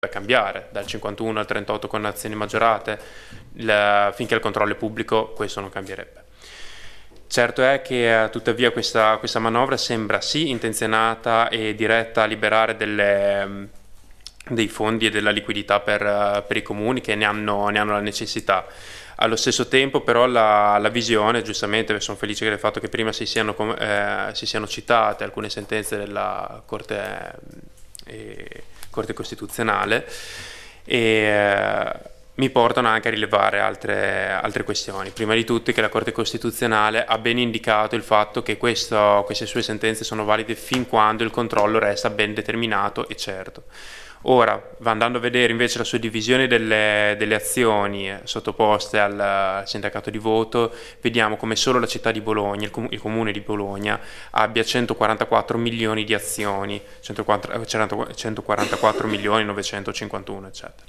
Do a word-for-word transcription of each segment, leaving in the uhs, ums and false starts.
cambiare dal cinquantuno al trentotto con azioni maggiorate, il, finché il controllo è pubblico questo non cambierebbe. Certo è che tuttavia questa, questa manovra sembra sì intenzionata e diretta a liberare delle, dei fondi e della liquidità per, per i comuni che ne hanno, ne hanno la necessità. Allo stesso tempo però la, la visione, giustamente sono felice del fatto che prima si siano, eh, si siano citate alcune sentenze della Corte, eh, Corte Costituzionale e eh, mi portano anche a rilevare altre, altre questioni. Prima di tutte che la Corte Costituzionale ha ben indicato il fatto che questo, queste sue sentenze sono valide fin quando il controllo resta ben determinato e certo. Ora, andando a vedere invece la suddivisione delle, delle azioni sottoposte al, al sindacato di voto, vediamo come solo la città di Bologna, il, com- il comune di Bologna, abbia centoquarantaquattro milioni di azioni, centoquarantaquattro milioni novecentocinquantuno, eccetera.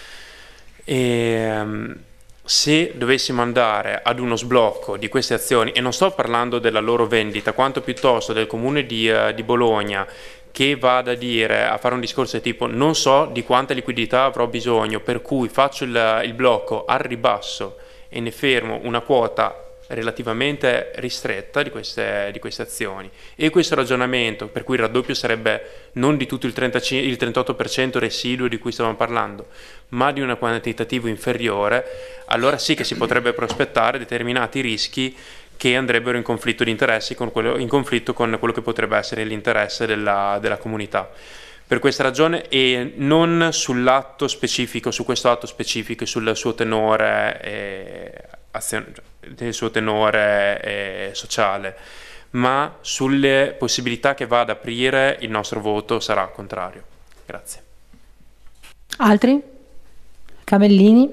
E, se dovessimo andare ad uno sblocco di queste azioni, e non sto parlando della loro vendita, quanto piuttosto del comune di, uh, di Bologna, che vada a dire, a fare un discorso tipo non so di quanta liquidità avrò bisogno, per cui faccio il, il blocco al ribasso e ne fermo una quota relativamente ristretta di queste, di queste azioni, e questo ragionamento per cui il raddoppio sarebbe non di tutto il, trentacinque, il trentotto per cento residuo di cui stavamo parlando, ma di un quantitativo inferiore, allora sì che si potrebbe prospettare determinati rischi che andrebbero in conflitto di interessi, con quello, in conflitto con quello che potrebbe essere l'interesse della, della comunità. Per questa ragione, e non sull'atto specifico, su questo atto specifico, sul suo tenore, eh, azione, il suo tenore eh, sociale, ma sulle possibilità che va ad aprire, il nostro voto sarà contrario. Grazie. Altri? Camellini?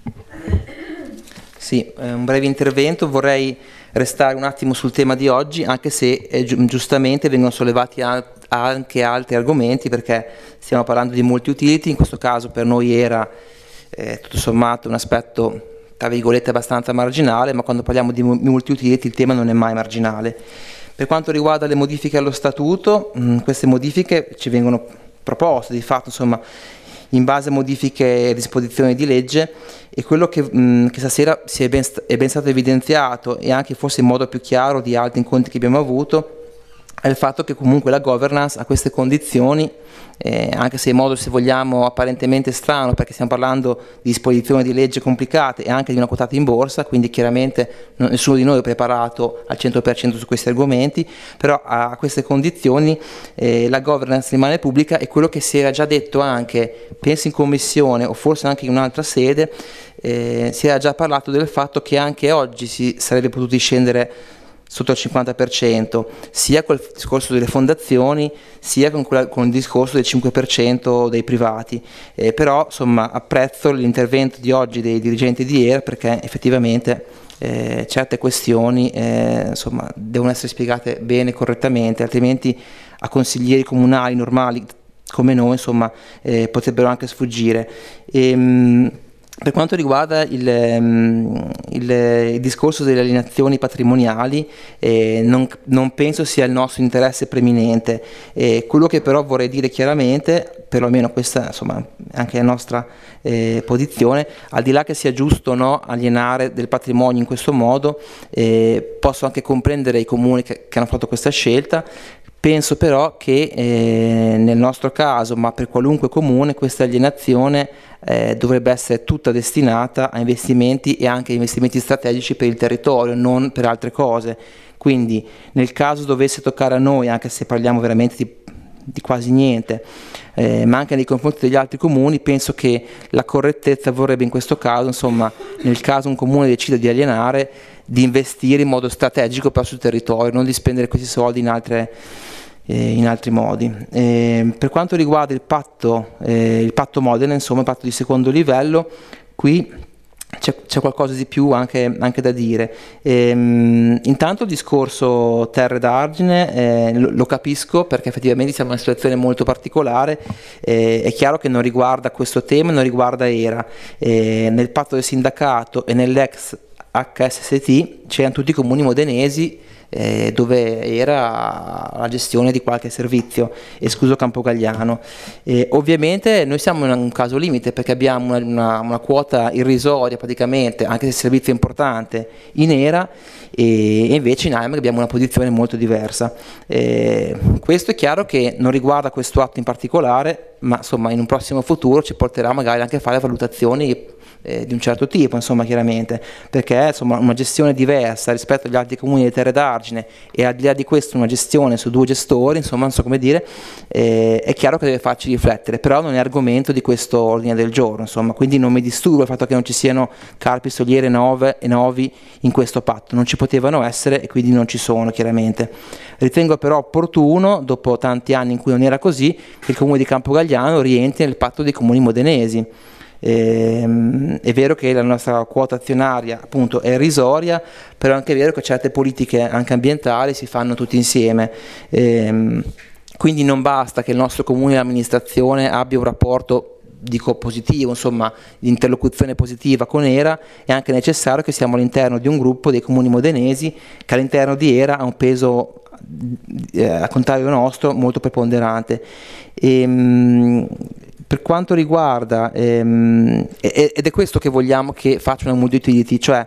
Sì, un breve intervento. Vorrei restare un attimo sul tema di oggi, anche se eh, gi- giustamente vengono sollevati al- anche altri argomenti, perché stiamo parlando di multi-utility. In questo caso per noi era eh, tutto sommato un aspetto tra virgolette abbastanza marginale, ma quando parliamo di multi-utility il tema non è mai marginale. Per quanto riguarda le modifiche allo statuto, mh, queste modifiche ci vengono proposte di fatto, insomma, in base a modifiche e disposizioni di legge, e quello che, mh, che stasera si è ben, st- è ben stato evidenziato, e anche forse in modo più chiaro di altri incontri che abbiamo avuto, è il fatto che comunque la governance a queste condizioni, eh, anche se in modo, se vogliamo, apparentemente strano, perché stiamo parlando di disposizioni di legge complicate e anche di una quotata in borsa, quindi chiaramente non, nessuno di noi è preparato al cento per cento su questi argomenti, però a, a queste condizioni eh, la governance rimane pubblica, e quello che si era già detto anche, penso in commissione o forse anche in un'altra sede, eh, si era già parlato del fatto che anche oggi si sarebbe potuti scendere sotto il cinquanta per cento, sia col discorso delle fondazioni, sia con, quella, con il discorso del cinque per cento dei privati. Eh, però insomma apprezzo l'intervento di oggi dei dirigenti di E R, perché effettivamente eh, certe questioni eh, insomma, devono essere spiegate bene e correttamente, altrimenti a consiglieri comunali normali come noi insomma, eh, potrebbero anche sfuggire. E, mh, Per quanto riguarda il, il, il discorso delle alienazioni patrimoniali, eh, non, non penso sia il nostro interesse preminente. Eh, quello che però vorrei dire chiaramente, perlomeno questa insomma anche la nostra eh, posizione, al di là che sia giusto o no alienare del patrimonio in questo modo, eh, posso anche comprendere i comuni che, che hanno fatto questa scelta. Penso però che eh, nel nostro caso, ma per qualunque comune, questa alienazione eh, dovrebbe essere tutta destinata a investimenti, e anche investimenti strategici per il territorio, non per altre cose. Quindi nel caso dovesse toccare a noi, anche se parliamo veramente di, di quasi niente, eh, ma anche nei confronti degli altri comuni, penso che la correttezza vorrebbe in questo caso, insomma, nel caso un comune decida di alienare, di investire in modo strategico per il suo territorio, non di spendere questi soldi in altre eh, in altri modi. Eh, per quanto riguarda il patto eh, il patto Modena, insomma il patto di secondo livello, qui c'è, c'è qualcosa di più anche, anche da dire. Ehm, intanto il discorso terre d'argine eh, lo, lo capisco, perché effettivamente siamo in una situazione molto particolare. Eh, è chiaro che non riguarda questo tema, non riguarda E R A. Eh, nel patto del sindacato e nell'ex H S S T c'erano tutti i comuni modenesi eh, dove era la gestione di qualche servizio, escluso Campogalliano. Eh, ovviamente noi siamo in un caso limite perché abbiamo una, una, una quota irrisoria praticamente, anche se il servizio è importante, in ERA, e, e invece in AIMAG abbiamo una posizione molto diversa. Eh, questo è chiaro che non riguarda questo atto in particolare, ma insomma in un prossimo futuro ci porterà magari anche a fare valutazioni Eh, di un certo tipo, insomma, chiaramente, perché insomma una gestione diversa rispetto agli altri comuni di Terre d'Argine e al di là di questo una gestione su due gestori, insomma, non so come dire, eh, è chiaro che deve farci riflettere, però non è argomento di questo ordine del giorno, insomma, quindi non mi disturba il fatto che non ci siano Carpi, Soliere, Nove e Novi in questo patto, non ci potevano essere e quindi non ci sono, chiaramente. Ritengo però opportuno, dopo tanti anni in cui non era così, che il comune di Campogalliano rientri nel patto dei comuni modenesi. Ehm, è vero che la nostra quota azionaria appunto è irrisoria, però è anche vero che certe politiche anche ambientali si fanno tutti insieme, ehm, quindi non basta che il nostro comune e l'amministrazione abbia un rapporto, dico positivo, insomma di interlocuzione positiva con ERA, è anche necessario che siamo all'interno di un gruppo dei comuni modenesi che all'interno di ERA ha un peso, eh, al contrario nostro, molto preponderante. Ehm, Per quanto riguarda, ehm, ed è questo che vogliamo che faccia una multi-utility, cioè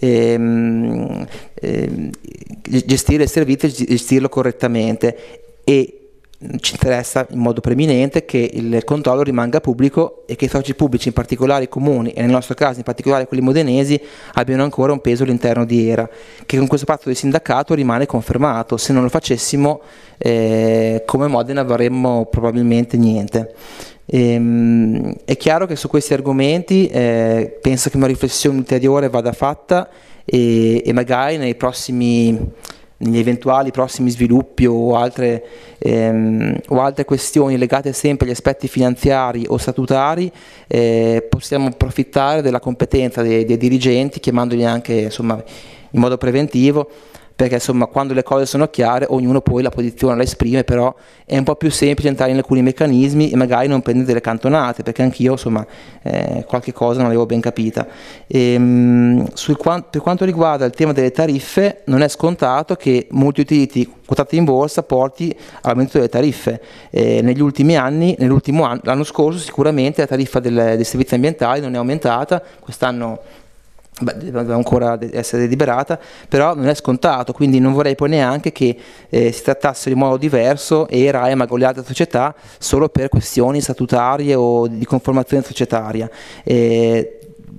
ehm, ehm, gestire il servizio e gestirlo correttamente, e ci interessa in modo preminente che il controllo rimanga pubblico e che i soci pubblici, in particolare i comuni e nel nostro caso in particolare quelli modenesi, abbiano ancora un peso all'interno di ERA, che con questo patto di sindacato rimane confermato. Se non lo facessimo, eh, come Modena avremmo probabilmente niente. Ehm, è chiaro che su questi argomenti eh, penso che una riflessione ulteriore vada fatta e, e magari nei prossimi, negli eventuali prossimi sviluppi o altre, ehm, o altre questioni legate sempre agli aspetti finanziari o statutari, eh, possiamo approfittare della competenza dei, dei dirigenti, chiamandoli anche insomma in modo preventivo, perché insomma quando le cose sono chiare ognuno poi la posizione la esprime, però è un po' più semplice entrare in alcuni meccanismi e magari non prendere delle cantonate, perché anch'io insomma eh, qualche cosa non l'avevo ben capita. E, mh, sul, per quanto riguarda il tema delle tariffe, non è scontato che multi-utility quotate in borsa porti all'aumento delle tariffe. Eh, negli ultimi anni, nell'ultimo anno, l'anno scorso sicuramente la tariffa del, dei servizi ambientali non è aumentata, quest'anno Beh, deve ancora essere deliberata, però non è scontato, quindi non vorrei poi neanche che eh, si trattasse in modo diverso e AIMAG o le altre società solo per questioni statutarie o di conformazione societaria. Eh,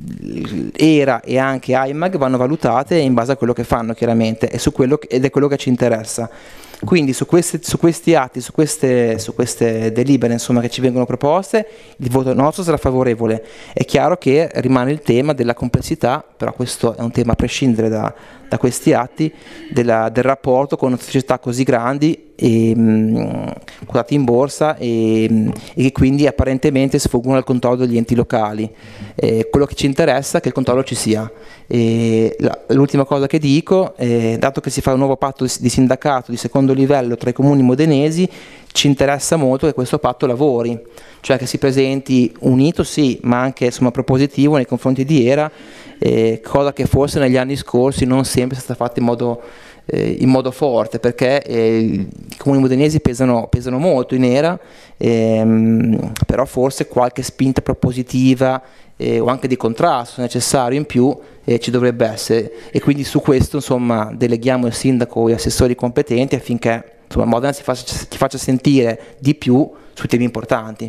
ERA e anche AIMAG vanno valutate in base a quello che fanno, chiaramente, e su quello che, ed è quello che ci interessa. Quindi su, queste, su questi atti, su queste, su queste delibere insomma, che ci vengono proposte, il voto nostro sarà favorevole. È chiaro che rimane il tema della complessità, però questo è un tema a prescindere da, da questi atti, della, del rapporto con società così grandi e mh, quotate in borsa e, mh, e che quindi apparentemente sfuggono al controllo degli enti locali. Eh, quello che ci interessa è che il controllo ci sia. E la, l'ultima cosa che dico, eh, dato che si fa un nuovo patto di, di sindacato di secondo livello tra i comuni modenesi, ci interessa molto che questo patto lavori, cioè che si presenti unito sì, ma anche insomma, propositivo nei confronti di ERA, eh, cosa che forse negli anni scorsi non sempre è stata fatta in modo, eh, in modo forte, perché eh, i comuni modenesi pesano, pesano molto in ERA, ehm, però forse qualche spinta propositiva eh, o anche di contrasto necessario in più eh, ci dovrebbe essere, e quindi su questo insomma deleghiamo il sindaco e gli assessori competenti affinché insomma Modena si faccia, si faccia sentire di più sui temi importanti.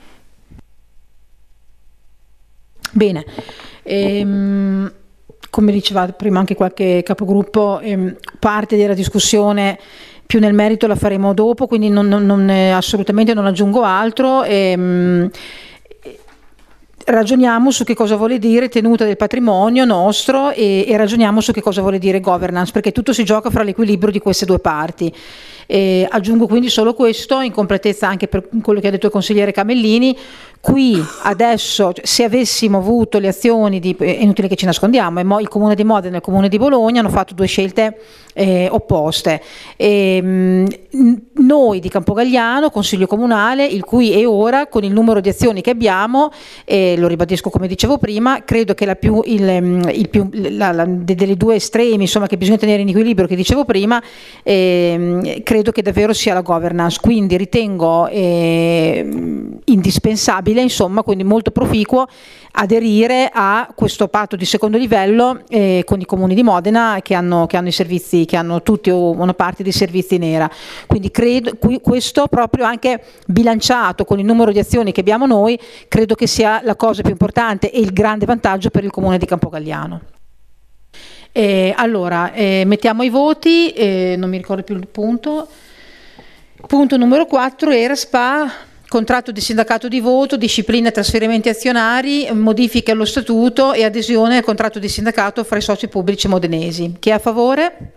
Bene, ehm, come diceva prima anche qualche capogruppo, ehm, parte della discussione più nel merito la faremo dopo, quindi non, non, non, assolutamente non aggiungo altro. Ehm, ragioniamo su che cosa vuole dire tenuta del patrimonio nostro e, e ragioniamo su che cosa vuole dire governance, perché tutto si gioca fra l'equilibrio di queste due parti. E aggiungo quindi solo questo, in completezza anche per quello che ha detto il consigliere Camellini: qui adesso, se avessimo avuto le azioni di, è inutile che ci nascondiamo, il Comune di Modena e il Comune di Bologna hanno fatto due scelte eh, opposte. E, mh, noi di Campogalliano, Consiglio Comunale, il cui è ora, con il numero di azioni che abbiamo, e lo ribadisco come dicevo prima, credo che la più, il, il più, la, la, delle due estremi, insomma, che bisogna tenere in equilibrio, che dicevo prima, eh, credo che davvero sia la governance, quindi ritengo eh, indispensabile, insomma, quindi molto proficuo aderire a questo patto di secondo livello eh, con i comuni di Modena che hanno, che hanno i servizi, che hanno tutti o una parte di servizi nera. Quindi credo qui, questo proprio anche bilanciato con il numero di azioni che abbiamo noi, credo che sia la cosa più importante e il grande vantaggio per il comune di Campogalliano. Eh, allora, eh, mettiamo i voti, eh, non mi ricordo più il punto. Punto numero quattro era S P A. Contratto di sindacato di voto, disciplina e trasferimenti azionari, modifiche allo statuto e adesione al contratto di sindacato fra i soci pubblici modenesi. Chi è a favore?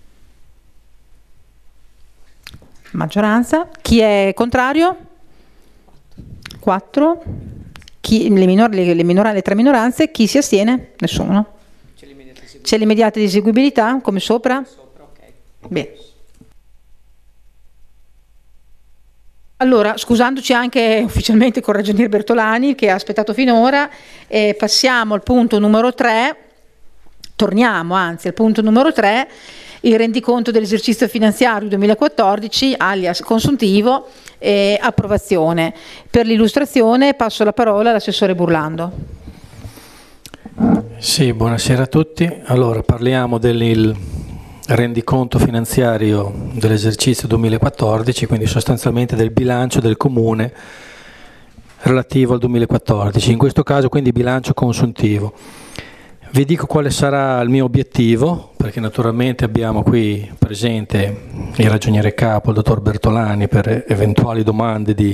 Maggioranza. Chi è contrario? quattro. Chi, le, minor, le, le, minor, le tre minoranze. Chi si astiene? Nessuno. C'è l'immediata eseguibilità come sopra? Sopra, ok. Bene. Allora, scusandoci anche ufficialmente con il ragionier Bertolani che ha aspettato finora, eh, passiamo al punto numero tre, torniamo anzi al punto numero tre, il rendiconto dell'esercizio finanziario duemilaquattordici, alias consuntivo, e approvazione. Per l'illustrazione passo la parola all'assessore Burlando. Sì, buonasera a tutti. Allora, parliamo del rendiconto finanziario dell'esercizio duemilaquattordici, quindi sostanzialmente del bilancio del comune relativo al duemilaquattordici, in questo caso quindi bilancio consuntivo. Vi dico quale sarà il mio obiettivo, perché naturalmente abbiamo qui presente il ragioniere capo, il dottor Bertolani, per eventuali domande di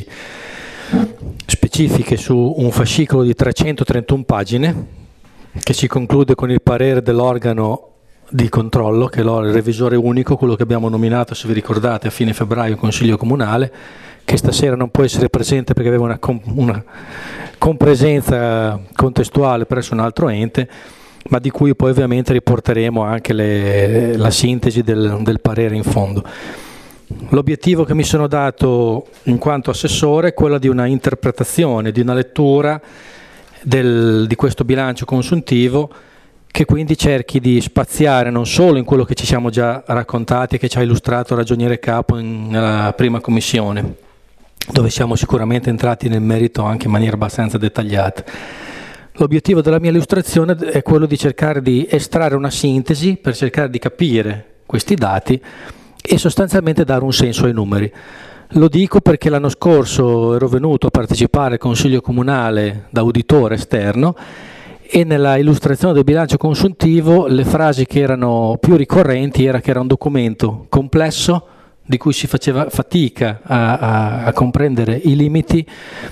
specifiche su un fascicolo di trecentotrentuno pagine che si conclude con il parere dell'organo di controllo, che è il revisore unico, quello che abbiamo nominato, se vi ricordate, a fine febbraio in Consiglio Comunale, che stasera non può essere presente perché aveva una, com- una compresenza contestuale presso un altro ente, ma di cui poi ovviamente riporteremo anche le, la sintesi del, del parere in fondo. L'obiettivo che mi sono dato in quanto assessore è quello di una interpretazione, di una lettura del, di questo bilancio consuntivo, che quindi cerchi di spaziare non solo in quello che ci siamo già raccontati e che ci ha illustrato il ragioniere capo in, nella prima commissione, dove siamo sicuramente entrati nel merito anche in maniera abbastanza dettagliata. L'obiettivo della mia illustrazione è quello di cercare di estrarre una sintesi per cercare di capire questi dati e sostanzialmente dare un senso ai numeri. Lo dico perché l'anno scorso ero venuto a partecipare al Consiglio Comunale da uditore esterno e nella illustrazione del bilancio consuntivo le frasi che erano più ricorrenti era che era un documento complesso di cui si faceva fatica a, a, a comprendere i limiti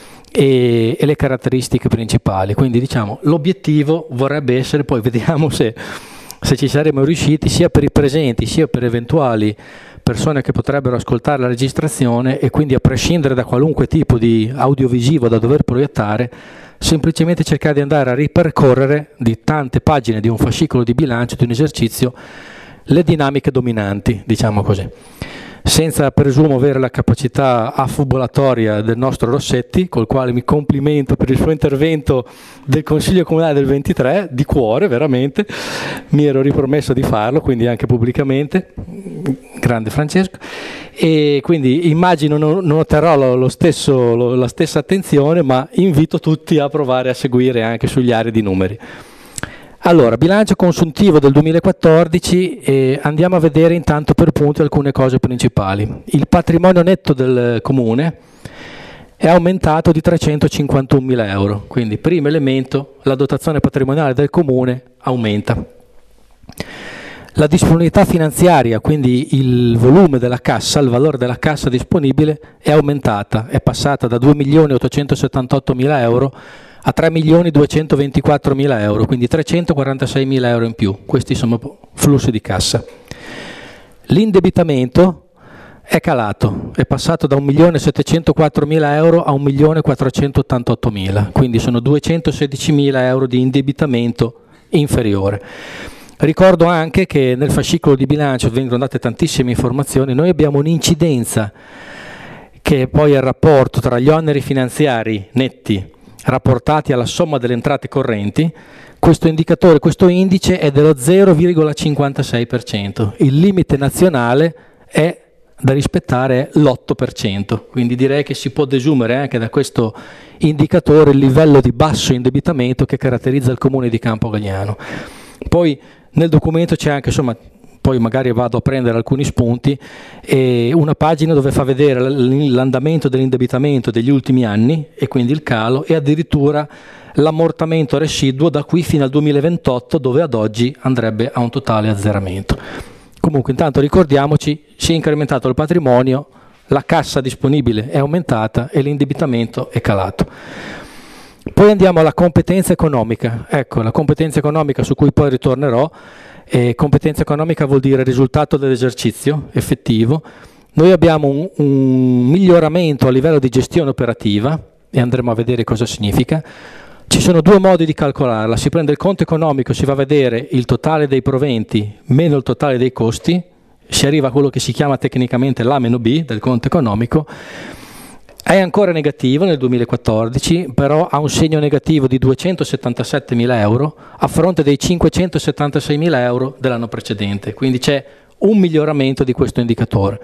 e, e le caratteristiche principali. Quindi diciamo l'obiettivo vorrebbe essere, poi vediamo se, se ci saremo riusciti, sia per i presenti sia per eventuali persone che potrebbero ascoltare la registrazione, e quindi a prescindere da qualunque tipo di audiovisivo da dover proiettare, semplicemente cercare di andare a ripercorrere di tante pagine di un fascicolo di bilancio di un esercizio le dinamiche dominanti, diciamo così. Senza presumo avere la capacità affubolatoria del nostro Rossetti, col quale mi complimento per il suo intervento del Consiglio Comunale del ventitré, di cuore veramente, mi ero ripromesso di farlo, quindi anche pubblicamente, grande Francesco, e quindi immagino non, non otterrò lo, lo stesso, lo, la stessa attenzione, ma invito tutti a provare a seguire anche sugli aridi numeri. Allora, bilancio consuntivo del duemilaquattordici, eh, andiamo a vedere intanto per punti alcune cose principali. Il patrimonio netto del comune è aumentato di trecentocinquantunomila euro, quindi primo elemento, la dotazione patrimoniale del comune aumenta. La disponibilità finanziaria, quindi il volume della cassa, il valore della cassa disponibile è aumentata, è passata da due milioni ottocentosettantottomila euro a tre milioni duecentoventiquattromila euro, quindi trecentoquarantaseimila euro in più. Questi sono flussi di cassa. L'indebitamento è calato, è passato da un milione settecentoquattromila euro a un milione quattrocentottantottomila, quindi sono duecentosedicimila euro di indebitamento inferiore. Ricordo anche che nel fascicolo di bilancio vengono date tantissime informazioni, noi abbiamo un'incidenza che poi è il rapporto tra gli oneri finanziari netti rapportati alla somma delle entrate correnti. Questo indicatore, questo indice è dello zero virgola cinquantasei per cento, il limite nazionale è da rispettare l'otto per cento, quindi direi che si può desumere anche da questo indicatore il livello di basso indebitamento che caratterizza il comune di Campogalliano. Poi nel documento c'è anche, insomma, poi magari vado a prendere alcuni spunti, e una pagina dove fa vedere l'andamento dell'indebitamento degli ultimi anni e quindi il calo, e addirittura l'ammortamento residuo da qui fino al duemilaventotto, dove ad oggi andrebbe a un totale azzeramento. Comunque intanto ricordiamoci, si è incrementato il patrimonio, la cassa disponibile è aumentata e l'indebitamento è calato. Poi andiamo alla competenza economica. Ecco, la competenza economica su cui poi ritornerò. Eh, competenza economica vuol dire risultato dell'esercizio effettivo. Noi abbiamo un, un miglioramento a livello di gestione operativa e andremo a vedere cosa significa. Ci sono due modi di calcolarla: si prende il conto economico, si va a vedere il totale dei proventi meno il totale dei costi, si arriva a quello che si chiama tecnicamente l'A meno B del conto economico. È ancora negativo nel duemilaquattordici, però ha un segno negativo di duecentosettantasettemila euro a fronte dei cinquecentosettantaseimila euro dell'anno precedente, quindi c'è un miglioramento di questo indicatore.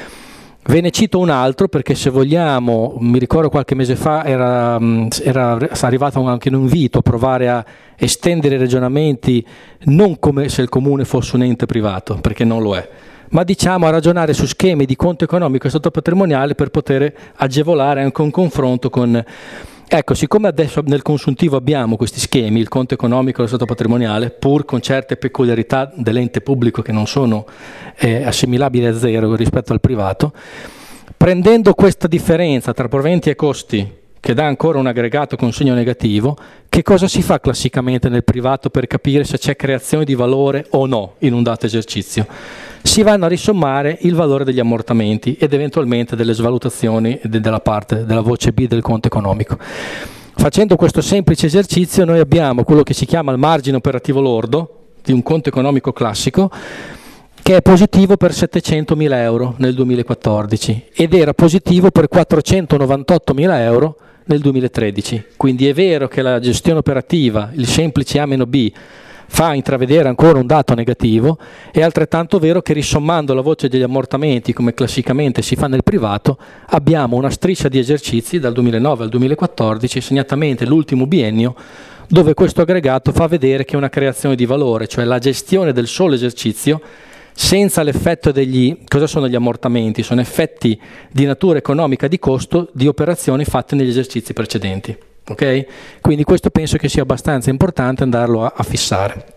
Ve ne cito un altro perché, se vogliamo, mi ricordo qualche mese fa era, era arrivato anche un invito a provare a estendere i ragionamenti non come se il comune fosse un ente privato, perché non lo è, ma diciamo a ragionare su schemi di conto economico e stato patrimoniale per poter agevolare anche un confronto con... Ecco, siccome adesso nel consuntivo abbiamo questi schemi, il conto economico e lo stato patrimoniale, pur con certe peculiarità dell'ente pubblico che non sono eh, assimilabili a zero rispetto al privato, prendendo questa differenza tra proventi e costi, che dà ancora un aggregato con segno negativo, che cosa si fa classicamente nel privato per capire se c'è creazione di valore o no in un dato esercizio? Si vanno a risommare il valore degli ammortamenti ed eventualmente delle svalutazioni della parte della voce B del conto economico. Facendo questo semplice esercizio noi abbiamo quello che si chiama il margine operativo lordo di un conto economico classico, che è positivo per settecentomila euro nel duemilaquattordici ed era positivo per quattrocentonovantottomila euro nel duemilatredici. Quindi è vero che la gestione operativa, il semplice A meno B, fa intravedere ancora un dato negativo, è altrettanto vero che risommando la voce degli ammortamenti, come classicamente si fa nel privato, abbiamo una striscia di esercizi dal duemilanove al duemilaquattordici, segnatamente l'ultimo biennio, dove questo aggregato fa vedere che una creazione di valore, cioè la gestione del solo esercizio, senza l'effetto degli... cosa sono gli ammortamenti? Sono effetti di natura economica di costo di operazioni fatte negli esercizi precedenti. Okay? Quindi questo penso che sia abbastanza importante andarlo a, a fissare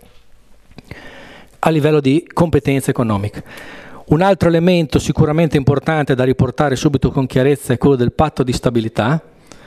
a livello di competenza economica. Un altro elemento sicuramente importante da riportare subito con chiarezza è quello del patto di stabilità.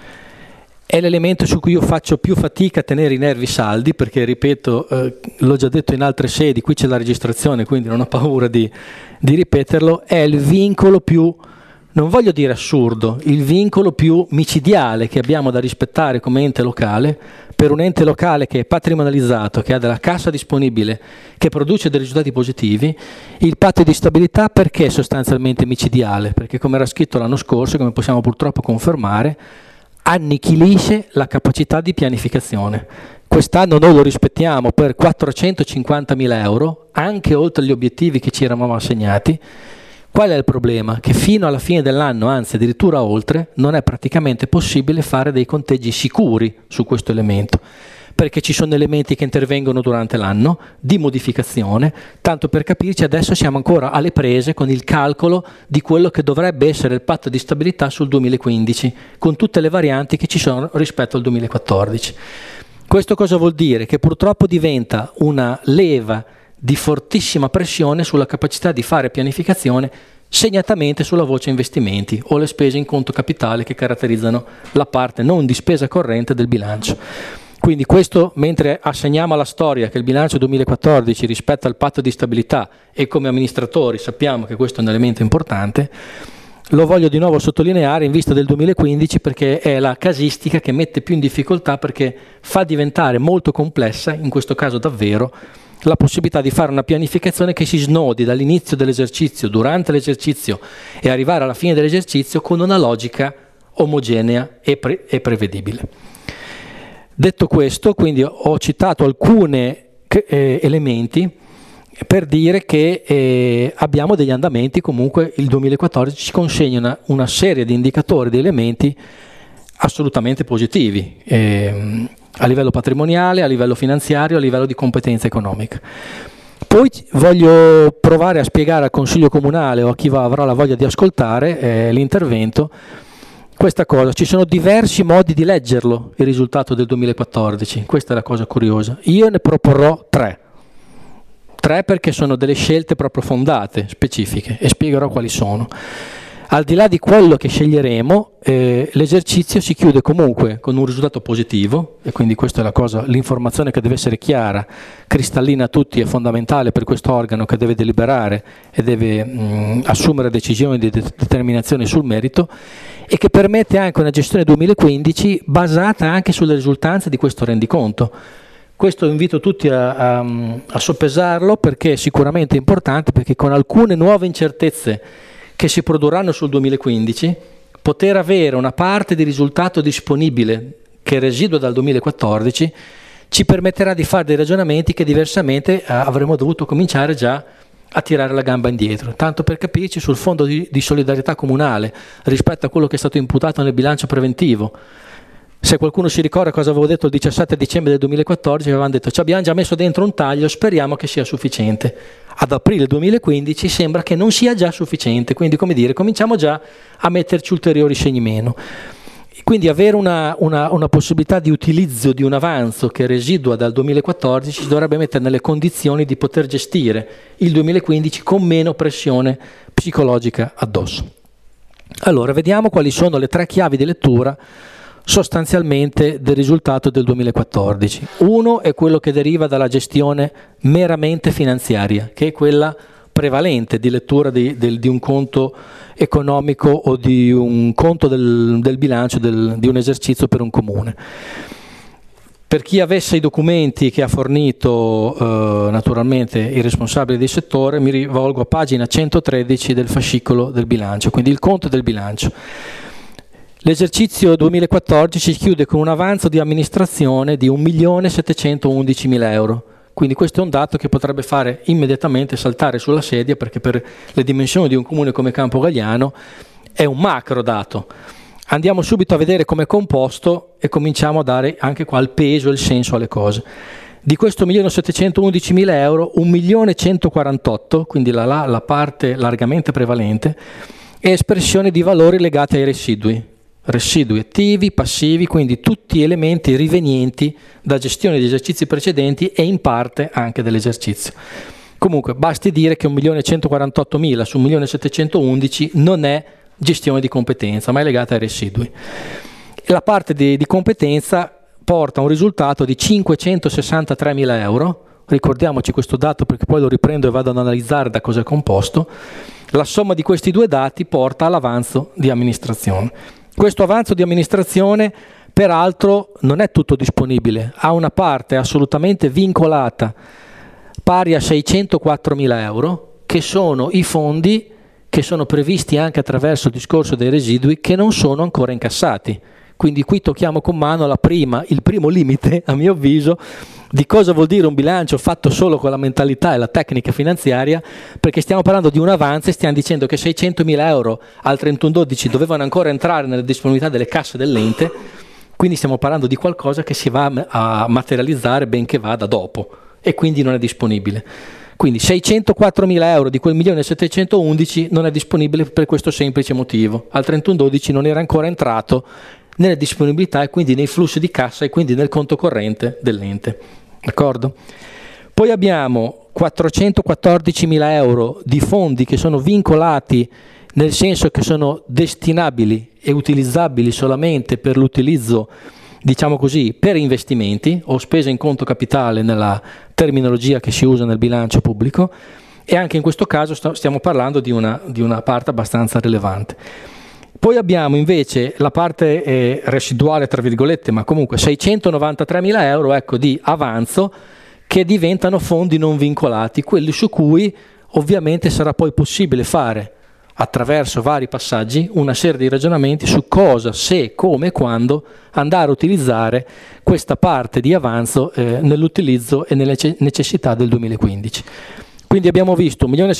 È l'elemento su cui io faccio più fatica a tenere i nervi saldi, perché, ripeto, eh, l'ho già detto in altre sedi, qui c'è la registrazione, quindi non ho paura di, di ripeterlo, è il vincolo più, non voglio dire assurdo, il vincolo più micidiale che abbiamo da rispettare come ente locale. Per un ente locale che è patrimonializzato, che ha della cassa disponibile, che produce dei risultati positivi, il patto di stabilità perché è sostanzialmente micidiale? Perché, come era scritto l'anno scorso, come possiamo purtroppo confermare, annichilisce la capacità di pianificazione. Quest'anno noi lo rispettiamo per quattrocentocinquantamila euro, anche oltre gli obiettivi che ci eravamo assegnati. Qual è il problema? Che fino alla fine dell'anno, anzi addirittura oltre, non è praticamente possibile fare dei conteggi sicuri su questo elemento, perché ci sono elementi che intervengono durante l'anno di modificazione. Tanto per capirci, adesso siamo ancora alle prese con il calcolo di quello che dovrebbe essere il patto di stabilità sul duemilaquindici, con tutte le varianti che ci sono rispetto al duemilaquattordici. Questo cosa vuol dire? Che purtroppo diventa una leva di fortissima pressione sulla capacità di fare pianificazione, segnatamente sulla voce investimenti o le spese in conto capitale che caratterizzano la parte non di spesa corrente del bilancio. Quindi questo, mentre assegniamo alla storia che il bilancio duemilaquattordici rispetta il patto di stabilità e come amministratori sappiamo che questo è un elemento importante, lo voglio di nuovo sottolineare in vista del duemilaquindici perché è la casistica che mette più in difficoltà, perché fa diventare molto complessa, in questo caso davvero, la possibilità di fare una pianificazione che si snodi dall'inizio dell'esercizio, durante l'esercizio e arrivare alla fine dell'esercizio con una logica omogenea e, pre- e prevedibile. Detto questo, quindi ho citato alcuni eh, elementi per dire che eh, abbiamo degli andamenti, comunque il duemilaquattordici ci consegna una, una serie di indicatori, di elementi assolutamente positivi, eh, a livello patrimoniale, a livello finanziario, a livello di competenza economica. Poi voglio provare a spiegare al Consiglio Comunale o a chi va, avrà la voglia di ascoltare eh, l'intervento questa cosa. Ci sono diversi modi di leggerlo, il risultato del duemilaquattordici, questa è la cosa curiosa. Io ne proporrò tre. Tre perché sono delle scelte proprio fondate, specifiche, e spiegherò quali sono. Al di là di quello che sceglieremo, eh, l'esercizio si chiude comunque con un risultato positivo, e quindi questa è la cosa, l'informazione che deve essere chiara, cristallina a tutti, è fondamentale per questo organo che deve deliberare e deve mh, assumere decisioni di de- determinazione sul merito, e che permette anche una gestione duemilaquindici basata anche sulle risultanze di questo rendiconto. Questo invito tutti a, a, a soppesarlo, perché è sicuramente importante, perché con alcune nuove incertezze che si produrranno sul duemilaquindici, poter avere una parte di risultato disponibile che residua dal duemilaquattordici ci permetterà di fare dei ragionamenti che diversamente eh, avremmo dovuto cominciare già a tirare la gamba indietro. Tanto per capirci, sul fondo di, di solidarietà comunale rispetto a quello che è stato imputato nel bilancio preventivo, se qualcuno si ricorda cosa avevo detto il diciassette dicembre del duemilaquattordici, avevamo detto ci abbiamo già messo dentro un taglio, speriamo che sia sufficiente. Ad aprile duemilaquindici sembra che non sia già sufficiente, quindi come dire, cominciamo già a metterci ulteriori segni meno. Quindi avere una, una, una possibilità di utilizzo di un avanzo che residua dal duemilaquattordici ci dovrebbe mettere nelle condizioni di poter gestire il duemilaquindici con meno pressione psicologica addosso. Allora, vediamo quali sono le tre chiavi di lettura sostanzialmente del risultato del duemilaquattordici. Uno è quello che deriva dalla gestione meramente finanziaria, che è quella prevalente di lettura di, del, di un conto economico o di un conto del, del bilancio del, di un esercizio per un comune. Per chi avesse i documenti che ha fornito eh, naturalmente il responsabile di settore, mi rivolgo a pagina centotredici del fascicolo del bilancio, quindi il conto del bilancio. L'esercizio duemilaquattordici si chiude con un avanzo di amministrazione di un milione settecentoundicimila euro. Quindi questo è un dato che potrebbe fare immediatamente saltare sulla sedia, perché per le dimensioni di un comune come Campogalliano è un macro dato. Andiamo subito a vedere come è composto e cominciamo a dare anche qua il peso e il senso alle cose. Di questo un milione settecentoundicimila euro, un milione centoquarantotto, quindi la, la, la parte largamente prevalente, è espressione di valori legati ai residui. Residui attivi, passivi, quindi tutti elementi rivenienti da gestione di esercizi precedenti e in parte anche dell'esercizio. Comunque basti dire che un milione centoquarantottomila su un milione settecentoundici non è gestione di competenza, ma è legata ai residui. La parte di, di competenza porta a un risultato di cinquecentosessantatremila euro, ricordiamoci questo dato perché poi lo riprendo e vado ad analizzare da cosa è composto. La somma di questi due dati porta all'avanzo di amministrazione. Questo avanzo di amministrazione peraltro non è tutto disponibile, ha una parte assolutamente vincolata pari a seicentoquattromila euro, che sono i fondi che sono previsti anche attraverso il discorso dei residui che non sono ancora incassati. Quindi qui tocchiamo con mano la prima, il primo limite, a mio avviso, di cosa vuol dire un bilancio fatto solo con la mentalità e la tecnica finanziaria, perché stiamo parlando di un avanzo e stiamo dicendo che seicentomila euro al trentuno dodici dovevano ancora entrare nella disponibilità delle casse dell'ente, quindi stiamo parlando di qualcosa che si va a materializzare benché vada dopo e quindi non è disponibile. Quindi seicentoquattromila euro di quel milione settecentoundici non è disponibile per questo semplice motivo. Al trentuno dodici non era ancora entrato nelle disponibilità e quindi nei flussi di cassa e quindi nel conto corrente dell'ente. D'accordo? Poi abbiamo quattrocentoquattordicimila euro di fondi che sono vincolati, nel senso che sono destinabili e utilizzabili solamente per l'utilizzo diciamo così, per investimenti o spese in conto capitale nella terminologia che si usa nel bilancio pubblico, e anche in questo caso st- stiamo parlando di una, di una parte abbastanza rilevante. Poi abbiamo invece la parte eh, residuale, tra virgolette, ma comunque seicentonovantatremila euro ecco, di avanzo che diventano fondi non vincolati, quelli su cui ovviamente sarà poi possibile fare, attraverso vari passaggi, una serie di ragionamenti su cosa, se, come e quando andare a utilizzare questa parte di avanzo eh, nell'utilizzo e nelle necessità del duemilaquindici. Quindi abbiamo visto un milione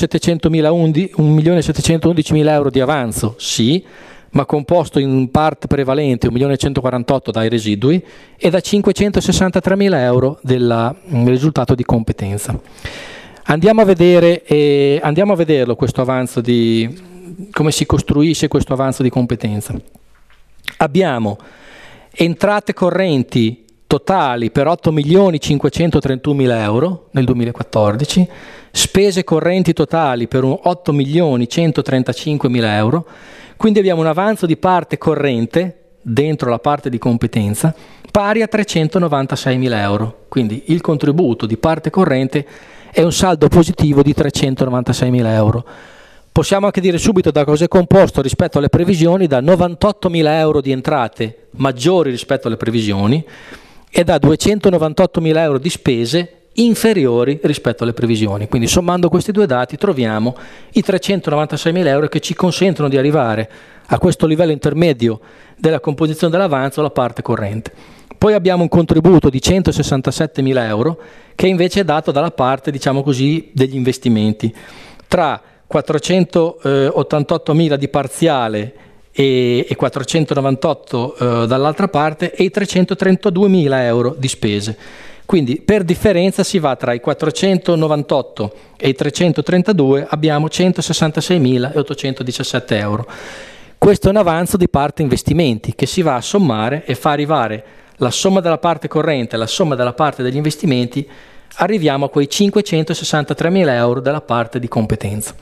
settecentoundicimila euro di avanzo, sì, ma composto in parte prevalente un milione centoquarantotto dai residui e da cinquecentosessantatremila euro del risultato di competenza. Andiamo a vedere, eh, andiamo a vederlo questo avanzo di, come si costruisce questo avanzo di competenza. Abbiamo entrate correnti totali per otto milioni cinquecentotrentunomila euro nel duemilaquattordici, spese correnti totali per otto milioni centotrentacinquemila euro, quindi abbiamo un avanzo di parte corrente dentro la parte di competenza pari a trecentonovantaseimila euro, quindi il contributo di parte corrente è un saldo positivo di trecentonovantaseimila euro. Possiamo anche dire subito da cosa è composto rispetto alle previsioni: da novantottomila euro di entrate maggiori rispetto alle previsioni e da duecentonovantottomila euro di spese inferiori rispetto alle previsioni. Quindi sommando questi due dati troviamo i trecentonovantaseimila euro che ci consentono di arrivare a questo livello intermedio della composizione dell'avanzo, la parte corrente. Poi abbiamo un contributo di centosessantasettemila euro che invece è dato dalla parte, diciamo così, degli investimenti, tra quattrocentottantottomila di parziale e, e quattrocentonovantotto eh, dall'altra parte e i trecentotrentaduemila euro di spese. Quindi per differenza si va tra i quattrocentonovantotto e i trecentotrentadue, abbiamo centosessantaseimilaottocentodiciassette euro. Questo è un avanzo di parte investimenti che si va a sommare e fa arrivare la somma della parte corrente e la somma della parte degli investimenti, arriviamo a quei cinquecentosessantatremila euro della parte di competenza.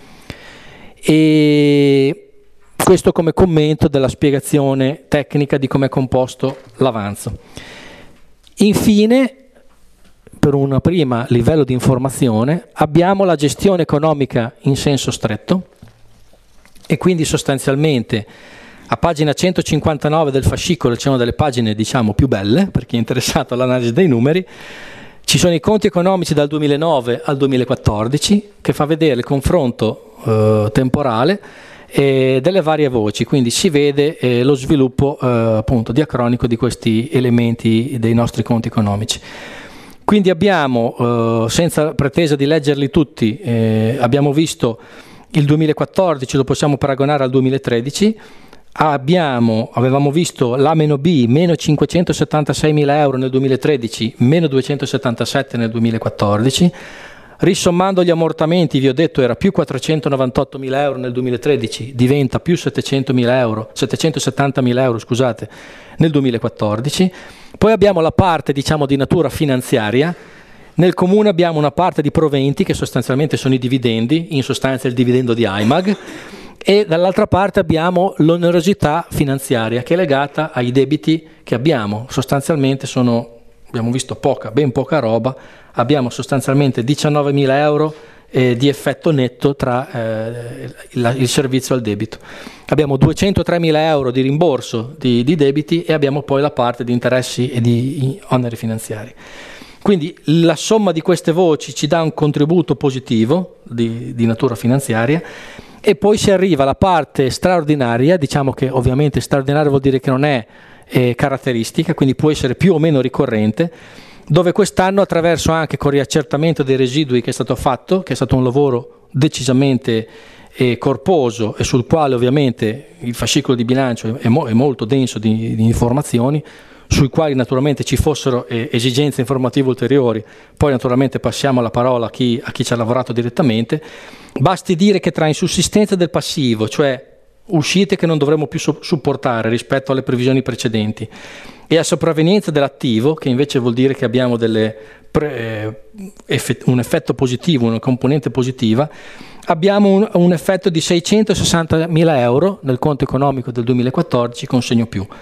E questo come commento della spiegazione tecnica di come è composto l'avanzo. Infine, per un primo livello di informazione, abbiamo la gestione economica in senso stretto, e quindi sostanzialmente a pagina centocinquantanove del fascicolo c'è una delle pagine, diciamo, più belle per chi è interessato all'analisi dei numeri. Ci sono i conti economici dal duemilanove al duemilaquattordici che fa vedere il confronto eh, temporale eh, delle varie voci, quindi si vede eh, lo sviluppo eh, appunto diacronico di questi elementi dei nostri conti economici. Quindi abbiamo, eh, senza pretesa di leggerli tutti, eh, abbiamo visto il duemilaquattordici, lo possiamo paragonare al duemilatredici, abbiamo, avevamo visto l'A meno B, meno cinquecentosettantaseimila euro nel duemilatredici, meno duecentosettantasette nel duemilaquattordici, risommando gli ammortamenti, vi ho detto, era più quattrocentonovantottomila euro nel duemilatredici, diventa più settecentomila euro, settecentosettantamila euro, scusate, nel duemilaquattordici. Poi abbiamo la parte, diciamo, di natura finanziaria. Nel comune abbiamo una parte di proventi che sostanzialmente sono i dividendi, in sostanza il dividendo di AIMAG, e dall'altra parte abbiamo l'onerosità finanziaria che è legata ai debiti che abbiamo. Sostanzialmente sono, abbiamo visto poca, ben poca roba, abbiamo sostanzialmente diciannovemila euro eh, di effetto netto tra eh, il, il servizio al debito. Abbiamo duecentotremila euro di rimborso di, di debiti e abbiamo poi la parte di interessi e di oneri finanziari. Quindi la somma di queste voci ci dà un contributo positivo di, di natura finanziaria, e poi si arriva alla parte straordinaria. Diciamo che ovviamente straordinaria vuol dire che non è eh, caratteristica, quindi può essere più o meno ricorrente, dove quest'anno, attraverso anche con riaccertamento dei residui che è stato fatto, che è stato un lavoro decisamente eh, corposo e sul quale ovviamente il fascicolo di bilancio è, mo- è molto denso di, di informazioni, sui quali naturalmente ci fossero eh, esigenze informative ulteriori, poi naturalmente passiamo la parola a chi, a chi ci ha lavorato direttamente. Basti dire che tra insussistenza del passivo, cioè uscite che non dovremmo più so- supportare rispetto alle previsioni precedenti, e a sopravvenienza dell'attivo, che invece vuol dire che abbiamo delle pre- eh, effett- un effetto positivo, una componente positiva, abbiamo un, un effetto di seicentosessantamila euro nel conto economico del duemilaquattordici con segno più.